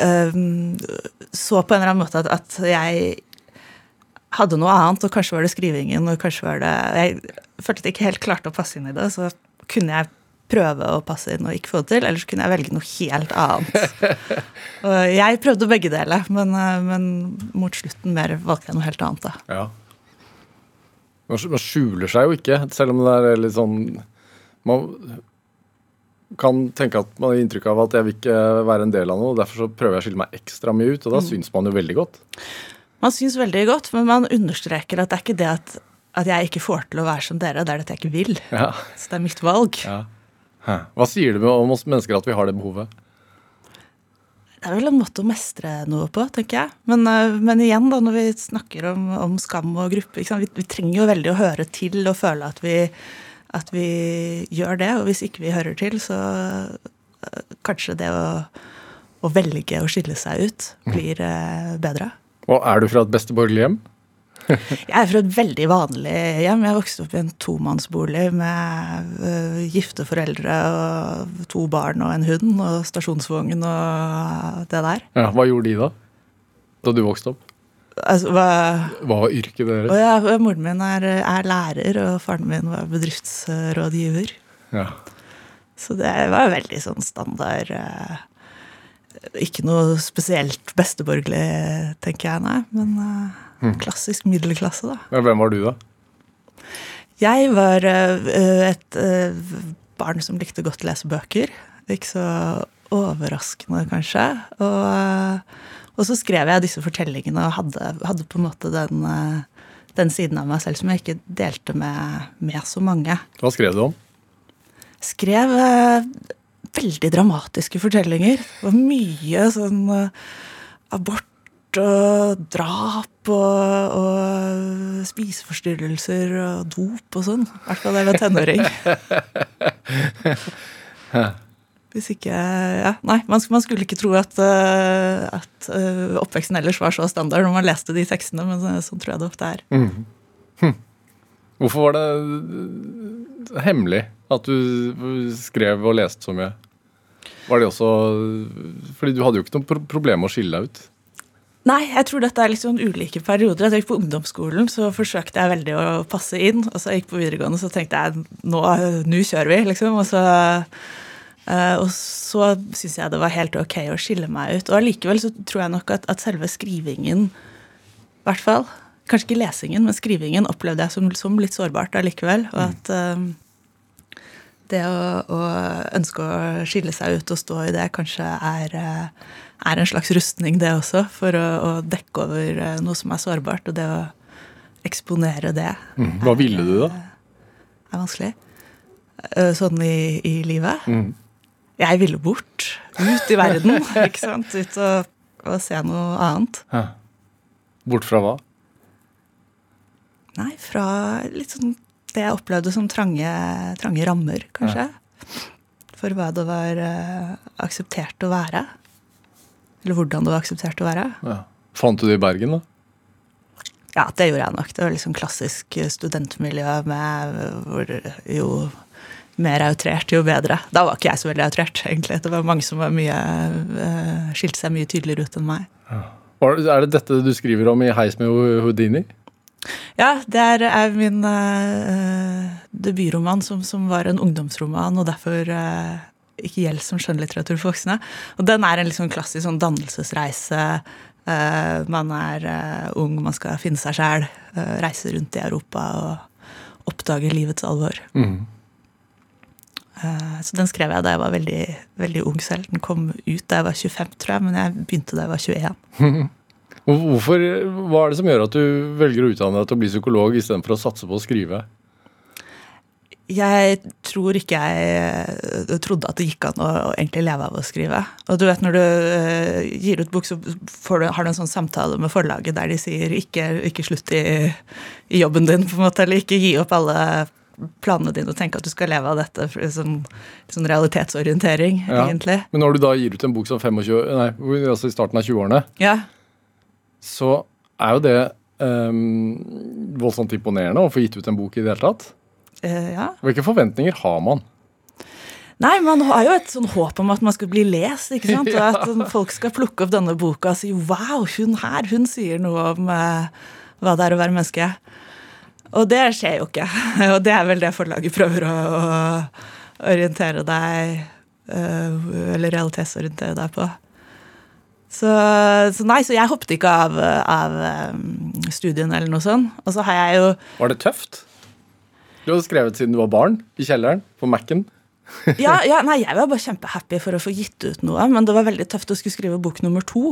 C: så på en eller annen måte at jeg hadde noe annet, og kanskje var det skrivingen, og kanskje var det jeg følte at jeg ikke helt klarte å passe inn i det, så kunne jeg prøve å passe inn og ikke få det til, eller så kunne jeg velge noe helt annet. Og jeg prøvde begge deler, men mot slutten mer valgte jeg noe helt annet da. Ja.
B: Man skjuler seg jo ikke, selv om det er litt sånn man kan tenke at man har inntrykk av at jeg vil ikke være en del av noe, og derfor så prøver jeg å skille meg ekstra mye ut, og da syns man jo veldig godt.
C: Man syns veldig godt, men man understreker at det er ikke det at jeg ikke får til å være som dere, det er det at jeg ikke vil. Ja. Så det er mitt valg.
B: Ja. Hva sier du om oss mennesker at vi har det behovet?
C: Det er vel en måte å mestre noe på, tenker jeg. Men igjen da, når vi snakker om skam og gruppe, vi trenger jo veldig å høre til og føle at vi gjør det, og hvis ikke vi hører til, så kanskje det å velge å skille seg ut blir bedre.
B: Og er du fra et besteborgerlig hjem?
C: Jeg er fra et veldig vanlig hjem. Jeg vokste opp i en tomannsbolig med gifte foreldre og 2 barn og en hund og stasjonsvogn og det der. Ja,
B: hva gjorde de da du vokste opp?
C: Altså,
B: hva var yrket deres?
C: Moren min er lærer, og faren min var bedriftsrådgiver. Ja. Så det var veldig sånn standard, ikke noe spesielt besteborgerlig, tenker jeg, nei, men klassisk middelklasse da.
B: Ja, hvem var du da?
C: Jeg var et barn som likte godt å lese bøker, ikke så overraskende kanskje, og så skrev jeg disse fortellingene og hadde på en måte den siden av meg selv som jeg ikke delte med så mange.
B: Hva skrev du om?
C: Skrev veldig dramatiske fortellinger. Det var mye sånn abort og drap og spiseforstyrrelser og dop og sånn. I hvert fall jeg var tenåring. Hvis ikke, nei, man skulle ikke tro at oppveksten ellers var så standard når man leste de tekstene, men sånn tror jeg det ofte er.
B: Hvorfor var det hemmelig at du skrev og leste så mye? Var det også, fordi du hadde jo ikke noe problem med å skille deg ut?
C: Nei, jeg tror dette er litt sånn ulike perioder. Jeg gikk på ungdomsskolen, så forsøkte jeg veldig å passe inn, og så jeg gikk på videregående, så tenkte jeg, nå kjører vi, liksom, og så synes jeg det var helt ok å skille meg ut. Og allikevel så tror jeg nok at selve skrivingen, i hvert fall, kanskje ikke lesingen, men skrivingen opplevde jeg som litt sårbart allikevel, og at det å ønske å skille seg ut og stå i det kanskje er en slags rustning det også, for å dekke over noe som er sårbart, og det å eksponere det.
B: Hva ville du da?
C: Er vanskelig. Sånn i livet. Jeg ville bort, ut i verden, ikke sant? Ut og se noe annet.
B: Ja. Bort fra hva?
C: Nei, fra litt sånn det jeg opplevde som trange rammer, kanskje. For hva det var akseptert å være. Eller hvordan det var akseptert å være.
B: Ja. Fant du det i Bergen da?
C: Ja, det gjorde jeg nok. Det var liksom klassisk studentmiljø med hvor jo mer outrert, jo bedre. Da var ikke jeg så veldig outrert, egentlig. Det var mange som var skilte seg mye tydeligere ut enn meg.
B: Ja. Er det dette du skriver om i Heis med Houdini?
C: Ja, det er min debutroman som var en ungdomsroman, og derfor ikke gjelder som skjønnlitteratur for voksne. Og den er en liksom klassisk sånn dannelsesreise. Man er ung, man skal finne seg selv, reise rundt i Europa og oppdage livets alvor. Så den skrev jeg da jeg var veldig, veldig ung selv. Den kom ut da jeg var 25, tror jeg, men jeg begynte da jeg var 21.
B: Hva er det som gjør at du velger å utdanne deg til å bli psykolog i stedet for å satse på å skrive?
C: Jeg tror ikke jeg trodde at det gikk an å egentlig leve av å skrive. Og du vet, når du gir ut bok, så har du en sånn samtale med forlaget der de sier ikke slutt i jobben din, på en måte, eller ikke gi opp alle planene dine og tenke at du skal leve av dette, sånn realitetsorientering, egentlig. Men
B: når du da gir ut en bok som altså i starten av 20-årene, så er jo det voldsomt imponerende å få gitt ut en bok i det hele tatt.
C: Ja.
B: Hvilke forventninger har man?
C: Nei, man har jo et sånn håp om at man skal bli lest, ikke sant? Og at folk skal plukke opp denne boka og si, wow, hun sier noe om hva det er å være menneske. Og det skjer jo ikke. Og det er vel det forlaget prøver å orientere deg, eller realitetsorientere deg på. Så jeg hoppet ikke av studien eller noe sånt. Og så har jeg jo...
B: Var det tøft? Du hadde skrevet siden du var barn, i kjelleren, på Mac-en.
C: Nei, jeg var bare kjempehappy for å få gitt ut noe, men det var veldig tøft å skulle skrive bok nummer 2.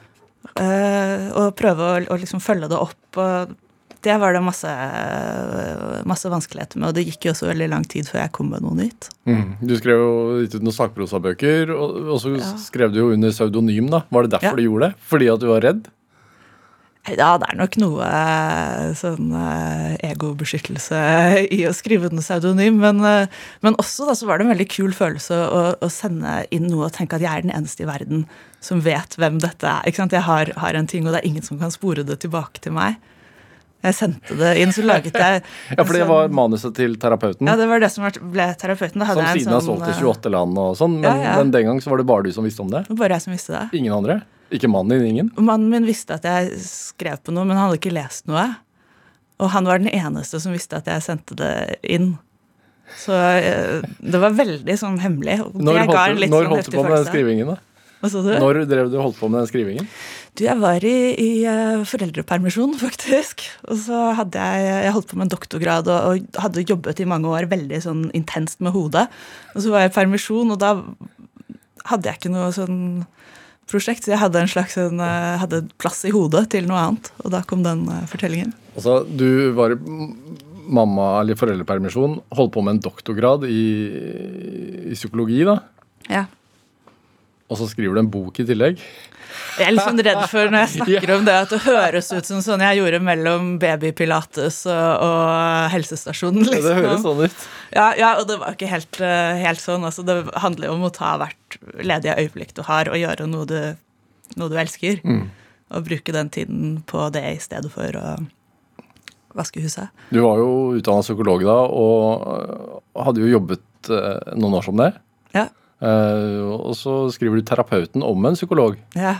C: Og prøve å liksom følge det opp, og det var det masse vanskeligheter med, og det gikk jo også veldig lang tid før jeg kom med noe nytt. Du skrev jo litt ut noen sakprosabøker, og så skrev du jo under pseudonym da. Var det derfor du gjorde det? Fordi at du var redd? Ja, det er nok noe sånn egobeskyttelse i å skrive under pseudonym, men også da så var det en veldig kul følelse å sende inn noe og tenke at jeg er den eneste i verden som vet hvem dette er. Ikke sant? Jeg har en ting, og det er ingen som kan spore det tilbake til meg. Jeg sendte det inn, så laget jeg...
B: Ja, for det var manuset til terapeuten?
C: Ja, det var det som ble terapeuten.
B: Som siden har solgt til 28 land og sånn, men den gang så var det bare du som visste om det?
C: Det var bare jeg som visste det.
B: Ingen andre? Ikke mannen din, ingen?
C: Mannen min visste at jeg skrev på noe, men han hadde ikke lest noe. Og han var den eneste som visste at jeg sendte det inn. Så det var veldig sånn hemmelig.
B: Når holdt du på med den skrivingen da?
C: Hva sa du?
B: Når drev du holdt på med den skrivingen?
C: Du, jeg var i foreldrepermisjon, faktisk. Og så hadde jeg holdt på med en doktorgrad og hadde jobbet i mange år veldig sånn intenst med hodet. Og så var jeg i permisjon, og da hadde jeg ikke noe sånn prosjekt, så jeg hadde en slags hadde plass i hodet til noe annet, og da kom den fortellingen. Altså,
B: du var mamma eller foreldrepermisjon, holdt på med en doktorgrad i psykologi da?
C: Ja.
B: Og så skriver du en bok i tillegg?
C: Jeg er litt sånn redd for når jeg snakker om det, at det høres ut som sånn jeg gjorde mellom babypilates og helsestasjonen. Liksom.
B: Det høres sånn ut.
C: Ja, og det var ikke helt sånn. Altså, det handler jo om å ta hvert ledige øyeblikk du har, og gjøre noe du elsker. Og bruke den tiden på det i stedet for å vaske huset. Du
B: var jo utdannet psykolog da, og hadde jo jobbet noen år som det.
C: Ja.
B: Og så skriver du terapeuten om en psykolog.
C: Ja.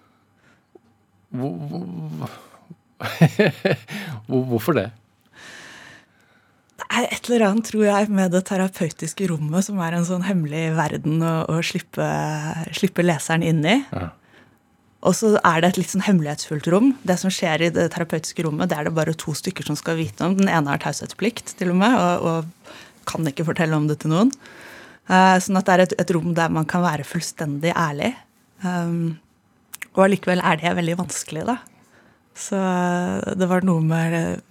B: Hvorfor det?
C: Det er et eller annet, tror jeg, med det terapeutiske rommet som er en sånn hemmelig verden å slippe leseren inn i. Ja. Og så det et litt sånn hemmelighetsfullt rom. Det som skjer i det terapeutiske rommet, det det bare 2 stykker som skal vite om. Den ene har taushetsplikt, til og med, og kan ikke fortelle om det til noen. Sånn at det et rom der man kan være fullstendig ærlig. Og allikevel det veldig vanskelig, da. Så det var noe med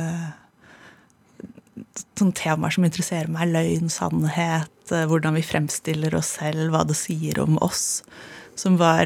C: sånne temaer som interesserer meg. Løgn, sannhet, hvordan vi fremstiller oss selv, hva det sier om oss. Hvor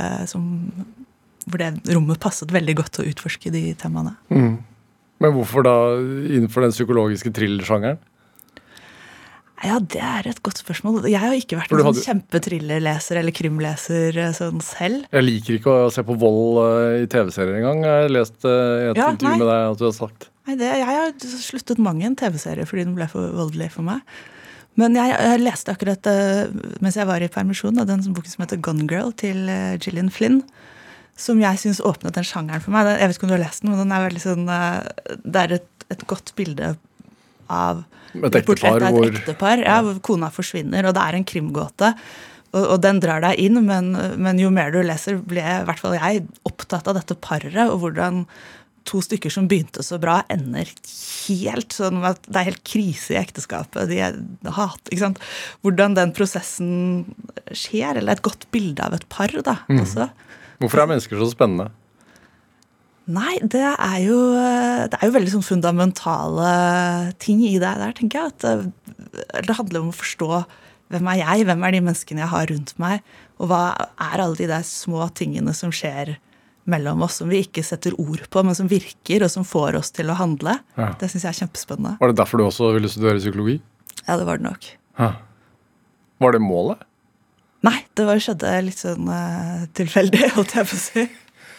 C: det rommet passet veldig godt til å utforske de temaene.
B: Men hvorfor da innenfor den psykologiske thriller-sjangeren?
C: Ja, det et godt spørsmål. Jeg har ikke vært en sånn kjempetrillerleser eller krimleser sånn selv.
B: Jeg liker ikke å se på vold i TV-serier engang. Jeg har lest et intervju med deg at du har sagt.
C: Nei, jeg har sluttet mange en TV-serie fordi den ble for voldelig for meg. Men jeg leste akkurat mens jeg var i permisjon av den boken som heter Gone Girl til Gillian Flynn, som jeg synes åpnet den sjangeren for meg. Jeg vet ikke om du har lest den, men den veldig sånn, det et godt bilde av
B: et ektepar
C: hvor kona forsvinner, og det en krimgåte, og den drar deg inn, men jo mer du leser, ble i hvert fall jeg opptatt av dette paret, og hvordan 2 stykker som begynte så bra, ender helt sånn at det helt krise i ekteskapet, de hat, ikke sant? Hvordan den prosessen skjer, eller et godt bilde av et par, da, også.
B: Hvorfor mennesker så spennende?
C: Nei, det jo veldig sånn fundamentale ting i det der, tenker jeg. At det handler om å forstå hvem jeg, hvem de menneskene jeg har rundt meg, og hva alle de der små tingene som skjer mellom oss, som vi ikke setter ord på, men som virker, og som får oss til å handle. Ja. Det synes jeg kjempespennende.
B: Var det derfor du også ville studere psykologi?
C: Ja, det var det nok.
B: Var det målet?
C: Nei, det skjedde litt sånn tilfeldig, holdt jeg på å si.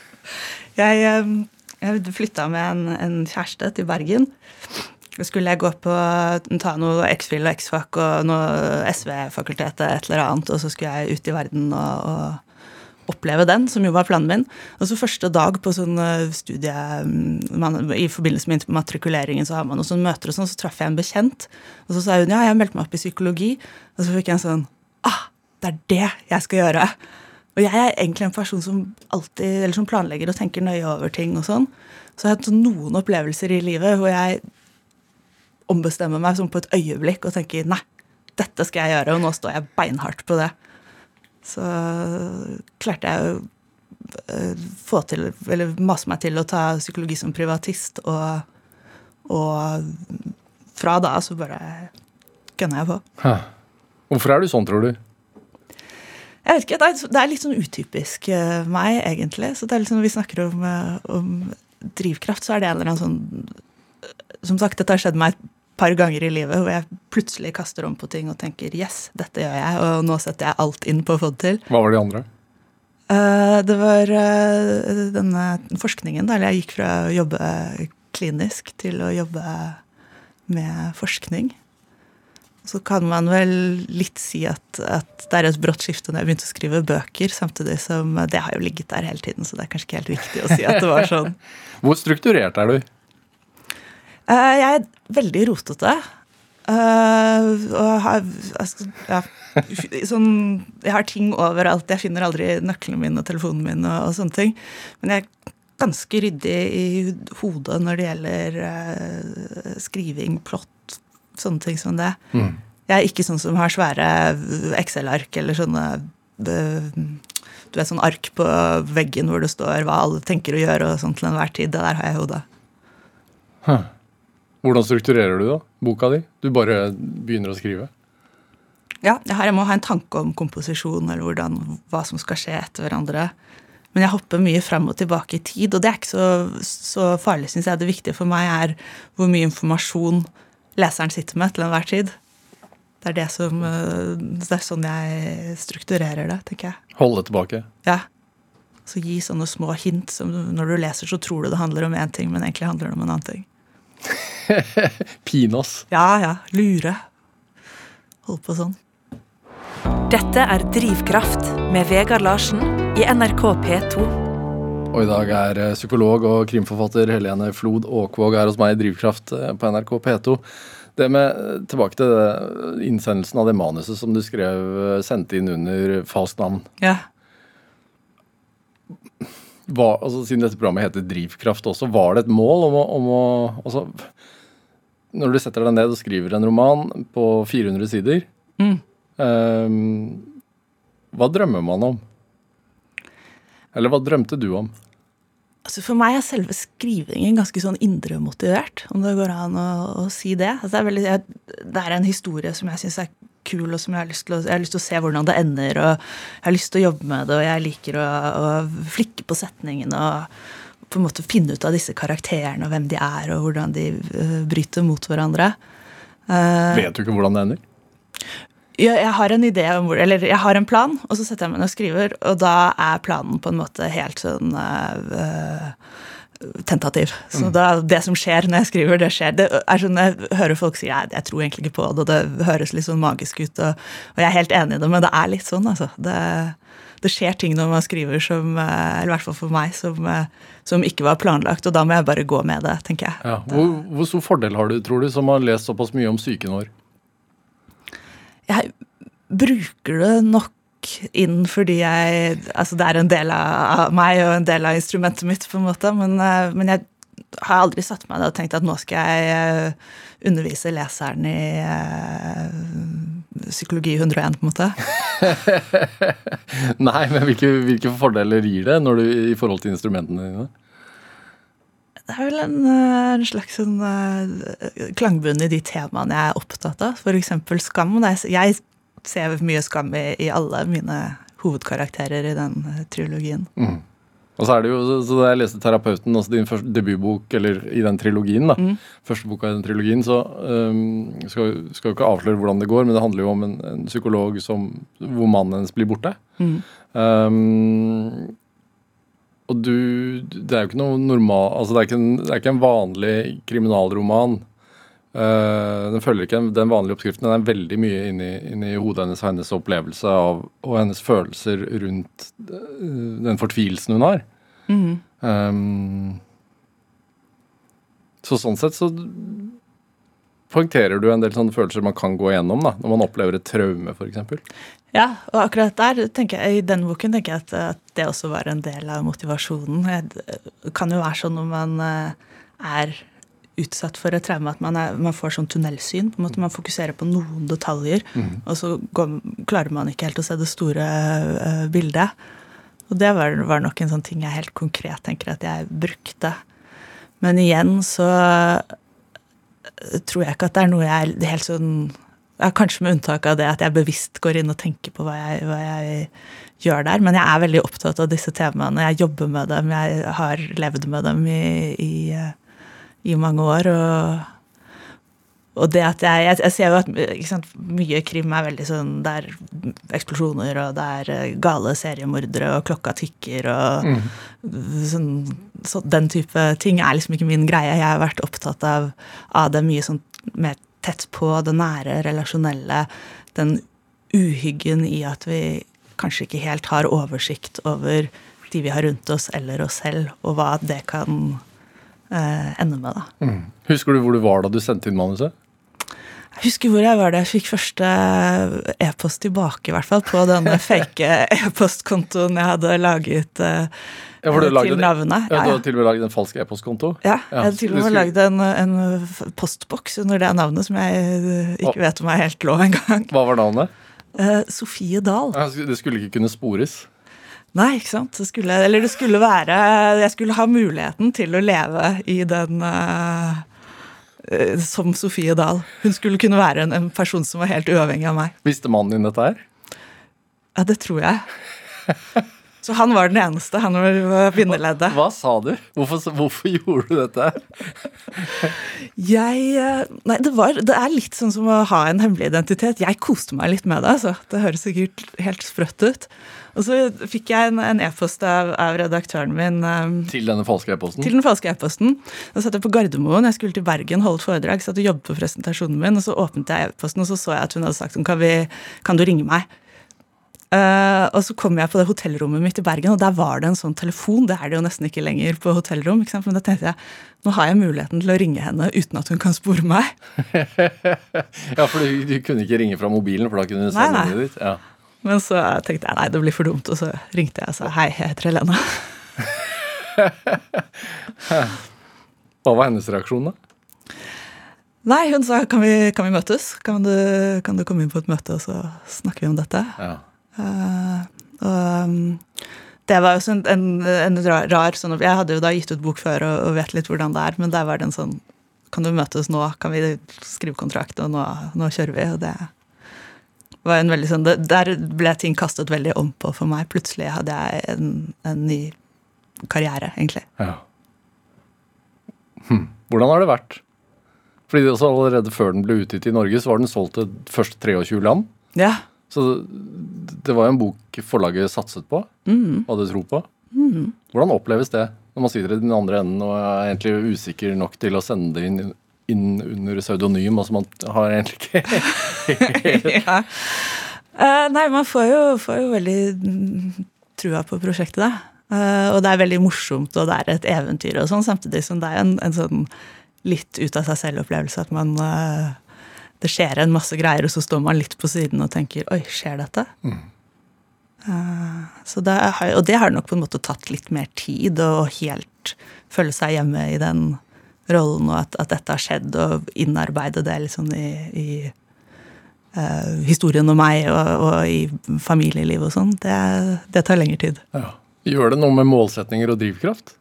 C: Jeg flyttet med en kjæreste til Bergen. Så skulle jeg gå på, ta noe X-Fil og X-Fac og noe SV-fakultetet, et eller annet, og så skulle jeg ut i verden og oppleve den, som jo var planen min. Og så første dag på sånn studie, i forbindelse med matrikuleringen, så har man noen sånne møter og sånn, så traff jeg en bekjent, og så sa hun, ja, jeg meldte meg opp i psykologi, og så fikk jeg en sånn, det det jeg skal gjøre. Og jeg egentlig en person som alltid, eller som planlegger og tenker nøye over ting og sånn, så jeg har hatt noen opplevelser i livet hvor jeg ombestemmer meg sånn på et øyeblikk og tenker, nei, dette skal jeg gjøre, og nå står jeg beinhardt på det. Så klarte jeg å få til, eller mase meg til å ta psykologi som privatist, og fra da så bare gønner jeg på.
B: Hvorfor du sånn, tror du?
C: Jeg vet ikke, det litt sånn utypisk meg, egentlig. Så det litt sånn, når vi snakker om drivkraft, så det en eller annen sånn, som sagt, dette har skjedd meg et par ganger i livet, hvor jeg plutselig kaster om på ting og tenker, yes, dette gjør jeg, og nå setter jeg alt inn på å få det til.
B: Hva var de andre?
C: Det var denne forskningen, der jeg gikk fra å jobbe klinisk til å jobbe med forskning. Så kan man vel litt si at det et brått skifte når jeg begynte å skrive bøker, samtidig som det har jo ligget der hele tiden, så det kanskje ikke helt viktig å si at det var sånn.
B: Hvor strukturert du?
C: Jeg veldig rotete. Og jeg har ting overalt. Jeg finner aldri nøklene mine og telefonen min og sånne ting. Men jeg ganske ryddig i hodet når det gjelder skriving, plott, sånne ting som det. Jeg ikke sånn som har svære Excel-ark eller sånne du vet, sånn ark på veggen hvor det står hva alle tenker å gjøre og sånt til enhver tid. Det der har jeg i hodet.
B: Hvordan strukturerer du da, boka di? Du bare begynner å skrive?
C: Ja, jeg må ha en tanke om komposisjon eller hva som skal skje etter hverandre. Men jeg hopper mye frem og tilbake i tid, og det ikke så farlig, synes jeg. Det viktige for meg hvor mye informasjon leseren sitter med til enhver tid. Det det sånn jeg strukturerer det, tenker jeg.
B: Holde tilbake?
C: Ja. Så gi sånne små hint, som når du leser så tror du det handler om en ting, men egentlig handler det om en annen ting.
B: Pinos.
C: Ja, lure. Hold på sånn.
A: Dette Drivkraft med Vegard Larsen i NRK P2.
B: Og i dag psykolog og krimforfatter Helene Flod Åkvåg hos meg i Drivkraft på NRK P2. Tilbake til innsendelsen av det manuset som du sendte inn under falskt navn.
C: Ja.
B: Siden dette programmet heter Drivkraft også, var det et mål om å altså, når du setter deg ned og skriver en roman på 400 sider, hva drømmer man om? Eller hva drømte du om?
C: Altså for meg selve skrivingen ganske sånn indre motivert, om det går an å si det. Altså det en historie som jeg synes kul, og som jeg har lyst til å se hvordan det ender, og jeg har lyst til å jobbe med det, og jeg liker å flikke på setningene, og på en måte finne ut av disse karakterene, og hvem de og hvordan de bryter mot hverandre.
B: Vet du ikke hvordan det ender?
C: Jeg har en idé om eller jeg har en plan, og så setter jeg meg ned og skriver, og da planen på en måte helt sånn tentativ. Så det som skjer når jeg skriver, det skjer. Det sånn, jeg hører folk si, jeg tror egentlig ikke på det, og det høres litt sånn magisk ut, og jeg helt enig i det, men det litt sånn, altså. Det skjer ting når man skriver som, eller i hvert fall for meg, som ikke var planlagt, og da må jeg bare gå med det, tenker jeg.
B: Ja. Hvor stor fordel har du, tror du, som har lest såpass mye om psyken vår?
C: Jeg bruker det nok inn fordi altså det en del av meg og en del av instrumentet mitt på en måte, men jeg har aldri satt meg ned og tenkt at nå skal jeg undervise leseren i psykologi 101 på en måte.
B: Nei, men hvilke fordeler gir det i forhold til instrumentene dine?
C: Det vel en slags klangbunn i de temaene jeg opptatt av. For eksempel skam. Jeg ser mye skam i alle mine hovedkarakterer i den trilogien.
B: Og så det jo, så da jeg leste Terapeuten, altså din første debutbok, eller i den trilogien da, første boka i den trilogien, så skal jo ikke avsløre hvordan det går, men det handler jo om en psykolog hvor mannen hennes blir borte. Og det jo ikke noe normal, altså det ikke en vanlig kriminalroman. Den følger ikke den vanlige oppskriften, den veldig mye inni hodet hennes opplevelse av, og hennes følelser rundt den fortvilelsen hun har. Så sånn sett så poengterer du en del sånne følelser man kan gå gjennom da, når man opplever et traume for eksempel.
C: Ja, og akkurat der tenker jeg, i den boken tenker jeg at det også var en del av motivasjonen. Det kan jo være sånn når man utsatt for et traume at man får sånn tunnelsyn, på en måte man fokuserer på noen detaljer, og så klarer man ikke helt å se det store bildet. Og det var nok en sånn ting jeg helt konkret tenker at jeg brukte. Men igjen så tror jeg ikke at det noe jeg helt sånn, kanskje med unntak av det at jeg bevisst går inn og tenker på hva jeg gjør der, men jeg veldig opptatt av disse temaene, jeg jobber med dem, jeg har levd med dem i mange år, og det at jeg ser jo at ikke sant, mye krim veldig sånn, det eksplosjoner, og det gale seriemordere, og klokka tikker, og så den type ting liksom ikke min greie. Jeg har vært opptatt av det mye sånn mer tett på det nære, relasjonelle, den uhyggen i at vi kanskje ikke helt har oversikt over de vi har rundt oss, eller oss selv, og hva det kan ende med da.
B: Husker du hvor du var da du sendte inn manuset?
C: Jeg husker hvor jeg var da jeg fikk første e-post tilbake, i hvert fall, på denne fake e-postkontoen jeg hadde laget til navnet.
B: Ja, du hadde til og med laget en falsk e-postkonto?
C: Ja, jeg hadde til og med laget en postboks under det navnet som jeg ikke vet om jeg helt lå en gang.
B: Hva var navnet?
C: Sofie Dahl.
B: Ja, det skulle ikke kunne spores?
C: Nei, ikke sant? Det skulle være, jeg skulle ha muligheten til å leve i den som Sofie Dahl. Hun skulle kunne være en person som var helt uavhengig av meg.
B: Visste mannen din dette her?
C: Ja, det tror jeg. Så han var den eneste, han var bindeleddet.
B: Hva sa du? Hvorfor gjorde du dette?
C: Nei, det litt sånn som å ha en hemmelig identitet. Jeg koste meg litt med det, altså. Det høres sikkert helt sprøtt ut. Og så fikk jeg en e-post av redaktøren min.
B: Til denne falske e-posten?
C: Til den falske e-posten. Da satt jeg på Gardermoen, jeg skulle til Bergen, holde et foredrag, satt og jobbet på presentasjonen min, og så åpnet jeg e-posten, og så jeg at hun hadde sagt, kan du ringe meg? Og så kom jeg på det hotellrommet mitt i Bergen, og der var det en sånn telefon, det det jo nesten ikke lenger på hotellrom, ikke sant? Men da tenkte jeg, nå har jeg muligheten til å ringe henne uten at hun kan spore meg.
B: Ja, for du kunne ikke ringe fra mobilen, for da kunne du se nummeret ditt. Ja.
C: Men så tenkte jeg, nei, det blir for dumt, og så ringte jeg og sa, hei, jeg heter Helena.
B: Hva var hennes reaksjon da?
C: Nei, hun sa, kan vi møtes? Kan du komme inn på et møte, og så snakker vi om dette?
B: Ja.
C: Det var jo sånn en rar sånn, jeg hadde jo da gitt ut bok før og vet litt hvordan det men der var det en sånn, kan du møtes nå, kan vi skrive kontrakt, og nå kjører vi, og det var en veldig sånn, der ble ting kastet veldig om på for meg, plutselig hadde jeg en ny karriere, egentlig.
B: Ja. Hvordan har det vært? Fordi det også allerede før den ble utgitt i Norge, så var den solgt til første 23 land.
C: Ja.
B: Så det var jo en bok forlaget satset på, hadde tro på. Hvordan oppleves det når man sitter i den andre enden og er egentlig usikker nok til å sende det inn under pseudonym, altså man har egentlig ikke...
C: Ja. Nei, man får jo veldig trua på prosjektet da. Og det veldig morsomt, og det et eventyr og sånn, samtidig som det en sånn litt ut av seg selv opplevelse, at man... det skjer en masse greier, og så står man litt på siden og tenker, oi, skjer dette? Så og det har nok på en måte tatt litt mer tid, og helt føle seg hjemme i den rollen, og at dette har skjedd, og innarbeide det liksom i historien om meg, og i familieliv og sånn. Det tar lengre tid.
B: Ja. Gjør det noe med målsetninger og drivkraft?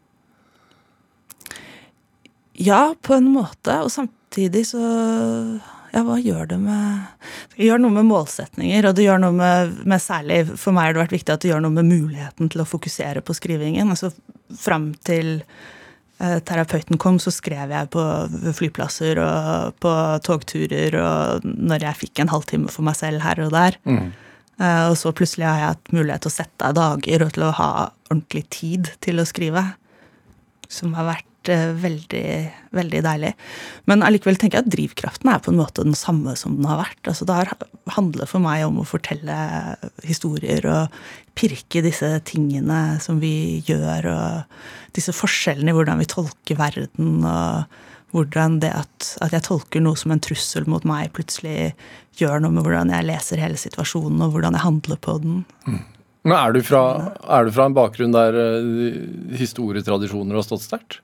C: Ja, på en måte, og samtidig så... Ja, hva gjør det med... Det gjør noe med målsetninger, og det gjør noe med særlig, for meg har det vært viktig at det gjør noe med muligheten til å fokusere på skrivingen. Altså, frem til terapeuten kom, så skrev jeg på flyplasser og på togturer, og når jeg fikk en halvtime for meg selv her og der. Og så plutselig har jeg hatt mulighet til å sette av dager, og til å ha ordentlig tid til å skrive, som har vært veldig, veldig deilig. Men allikevel tenker jeg at drivkraften på en måte den samme som den har vært. Altså det handler for meg om å fortelle historier og pirke disse tingene som vi gjør, og disse forskjellene i hvordan vi tolker verden, og hvordan det at jeg tolker noe som en trussel mot meg plutselig gjør noe med hvordan jeg leser hele situasjonen, og hvordan jeg handler på den.
B: Men er du fra en bakgrunn der historietradisjoner har stått sterkt?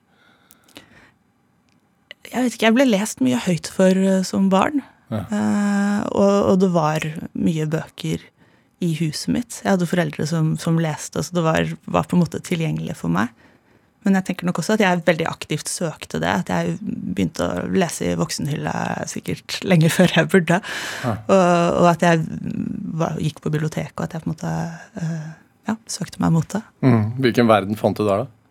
C: Jeg vet ikke, jeg ble lest mye høyt for som barn, og det var mye bøker i huset mitt. Jeg hadde foreldre som leste, så det var på en måte tilgjengelig for meg. Men jeg tenker nok også at jeg veldig aktivt søkte det, at jeg begynte å lese i voksenhylla sikkert lenge før jeg burde, og at jeg gikk på biblioteket, og at jeg på en måte søkte meg mot det.
B: Hvilken verden fant du der da?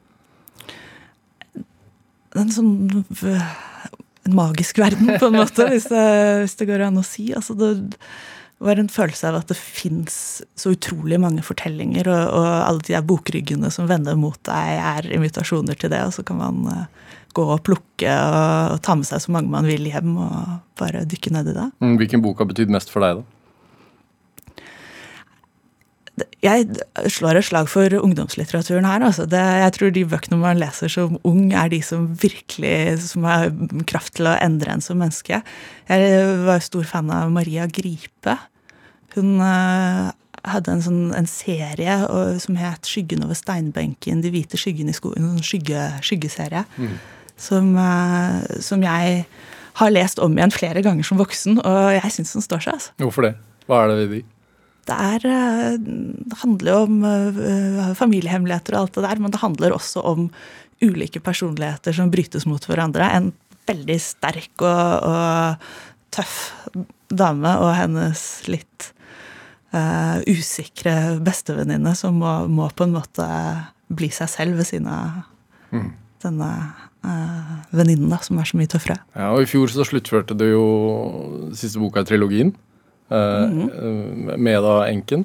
C: En sånn en magisk verden på en måte, hvis det går an å si. Altså det var en følelse av at det finnes så utrolig mange fortellinger, og alle de der bokryggene som vender mot deg invitasjoner til det, og så kan man gå og plukke og ta med seg så mange man vil hjem, og bare dykke ned i det.
B: Hvilken bok har betydd mest for deg da?
C: Jeg slår et slag for ungdomslitteraturen her. Altså. Jeg tror de bøkene man leser som ung de som virkelig som har kraft til å endre en som menneske. Jeg var stor fan av Maria Gripe. Hun hadde en serie som het Skyggen over steinbenken, de hvite skyggene i skogen, en skyggeserie, som jeg har lest om igjen flere ganger som voksen, og jeg synes den står seg. Altså.
B: Hvorfor det? Hva det ved de?
C: Det handler jo om familiehemmeligheter og alt det der, men det handler også om ulike personligheter som brytes mot hverandre. En veldig sterk og tøff dame, og hennes litt usikre bestevenninne som må på en måte bli seg selv ved siden av denne venninnen som så mye tøffere. Ja,
B: og i fjor så sluttførte du jo siste boka i trilogien, med da enken.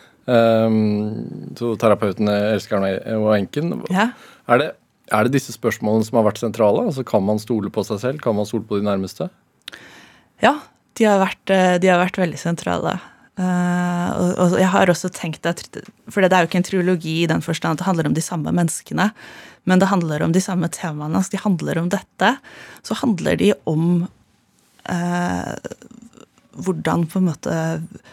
B: Så terapeutene elsker og enken.
C: Ja.
B: Er det disse spørsmålene som har vært sentrale? Altså, kan man stole på seg selv? Kan man stole på de nærmeste?
C: Ja, de har vært veldig sentrale. Og jeg har også tenkt at, for det jo ikke en trilogi i den forstand at det handler om de samme menneskene, men det handler om de samme temaene, altså de handler om dette, så handler de om hvordan på en måte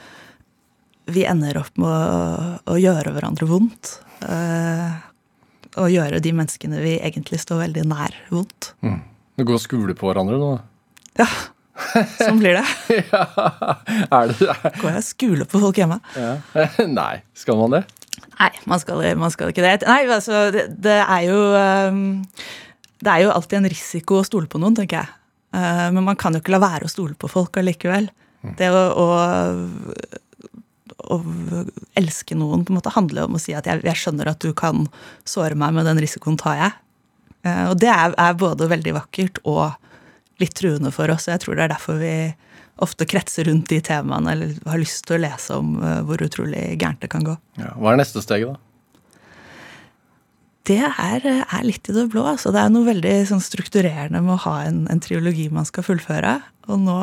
C: vi ender opp med å gjøre hverandre vondt. å gjøre de menneskene vi egentlig står veldig nær vondt.
B: Det går å skule på hverandre nå.
C: Ja, sånn blir det.
B: Ja, det?
C: Går jeg og skuler på folk hjemme?
B: Ja. Nei, skal man det?
C: Nei, man skal ikke det. Nei, altså, det er jo alltid en risiko å stole på noen, tenker jeg. Men man kan jo ikke la være å stole på folk allikevel. Det å elske noen på en måte handler om å si at jeg skjønner at du kan såre meg, med den risikoen tar jeg. Og det er både veldig vakkert og litt truende for oss. Jeg tror det er derfor vi ofte kretser rundt de temaene, eller har lyst til å lese om hvor utrolig gærent det kan gå.
B: Ja, hva neste steget da?
C: Det er litt i det blå. Altså. Det er noe veldig sånn, strukturerende med å ha en triologi man skal fullføre. Og nå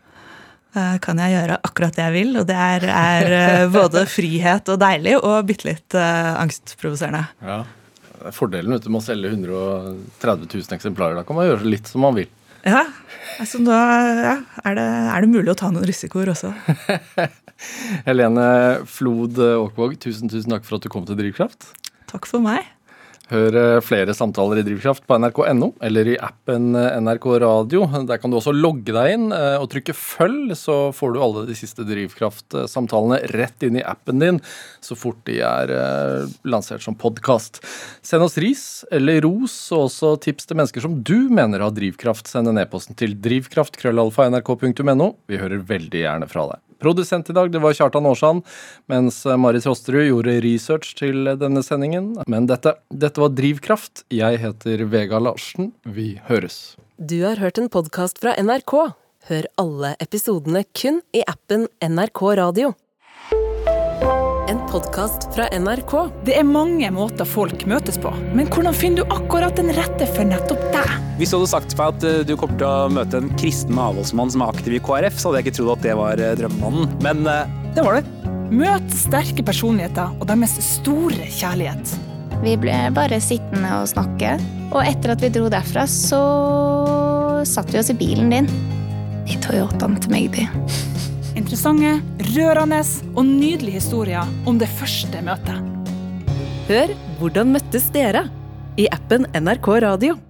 C: kan jeg gjøre akkurat det jeg vil, og det er både frihet og deilig, og bittelitt angstprovoserende. Ja,
B: fordelen vet du, med å selge 130 000 eksemplarer, da kan man gjøre litt som man vil.
C: Ja, altså nå er det mulig å ta noen risikoer også.
B: Helene Flod Åkvåg, tusen takk for at du kom til Drivkraft.
C: Takk for meg.
B: Hør flere samtaler i Drivkraft på nrk.no eller i appen NRK Radio. Der kan du også logge deg inn og trykke følg, så får du alle de siste Drivkraft-samtalene rett inn i appen din, så fort de er lansert som podcast. Send oss ris eller ros, og også tips til mennesker som du mener har drivkraft. Send en e-posten til drivkraft@nrk.no. Vi hører veldig gjerne fra deg. Produsent i dag, det var Kjartan Aarsand, mens Marit Rosterud gjorde research til denne sendingen. Men dette var Drivkraft. Jeg heter Vegard Larsen. Vi høres.
E: Du har hørt en podcast fra NRK. Hør alle episodene kun i appen NRK Radio. En podcast fra NRK.
F: Det er mange måter folk møtes på, men hvordan finner du akkurat den rette for nettopp deg?
G: Hvis du hadde sagt meg at du kommer til å møte en kristen avholdsmann som er aktiv i KrF, så hadde jeg ikke trodd at det var drømmemannen, men det var det.
F: Møt sterke personligheter og deres store kjærlighet.
H: Vi ble bare sittende og snakke, og etter at vi dro derfra, så satt vi oss i bilen din. I Toyotaen til Megby.
F: Interessante, rørende og nydelige historier om det første møtet.
E: Hør Hvordan møttes dere? I appen NRK Radio.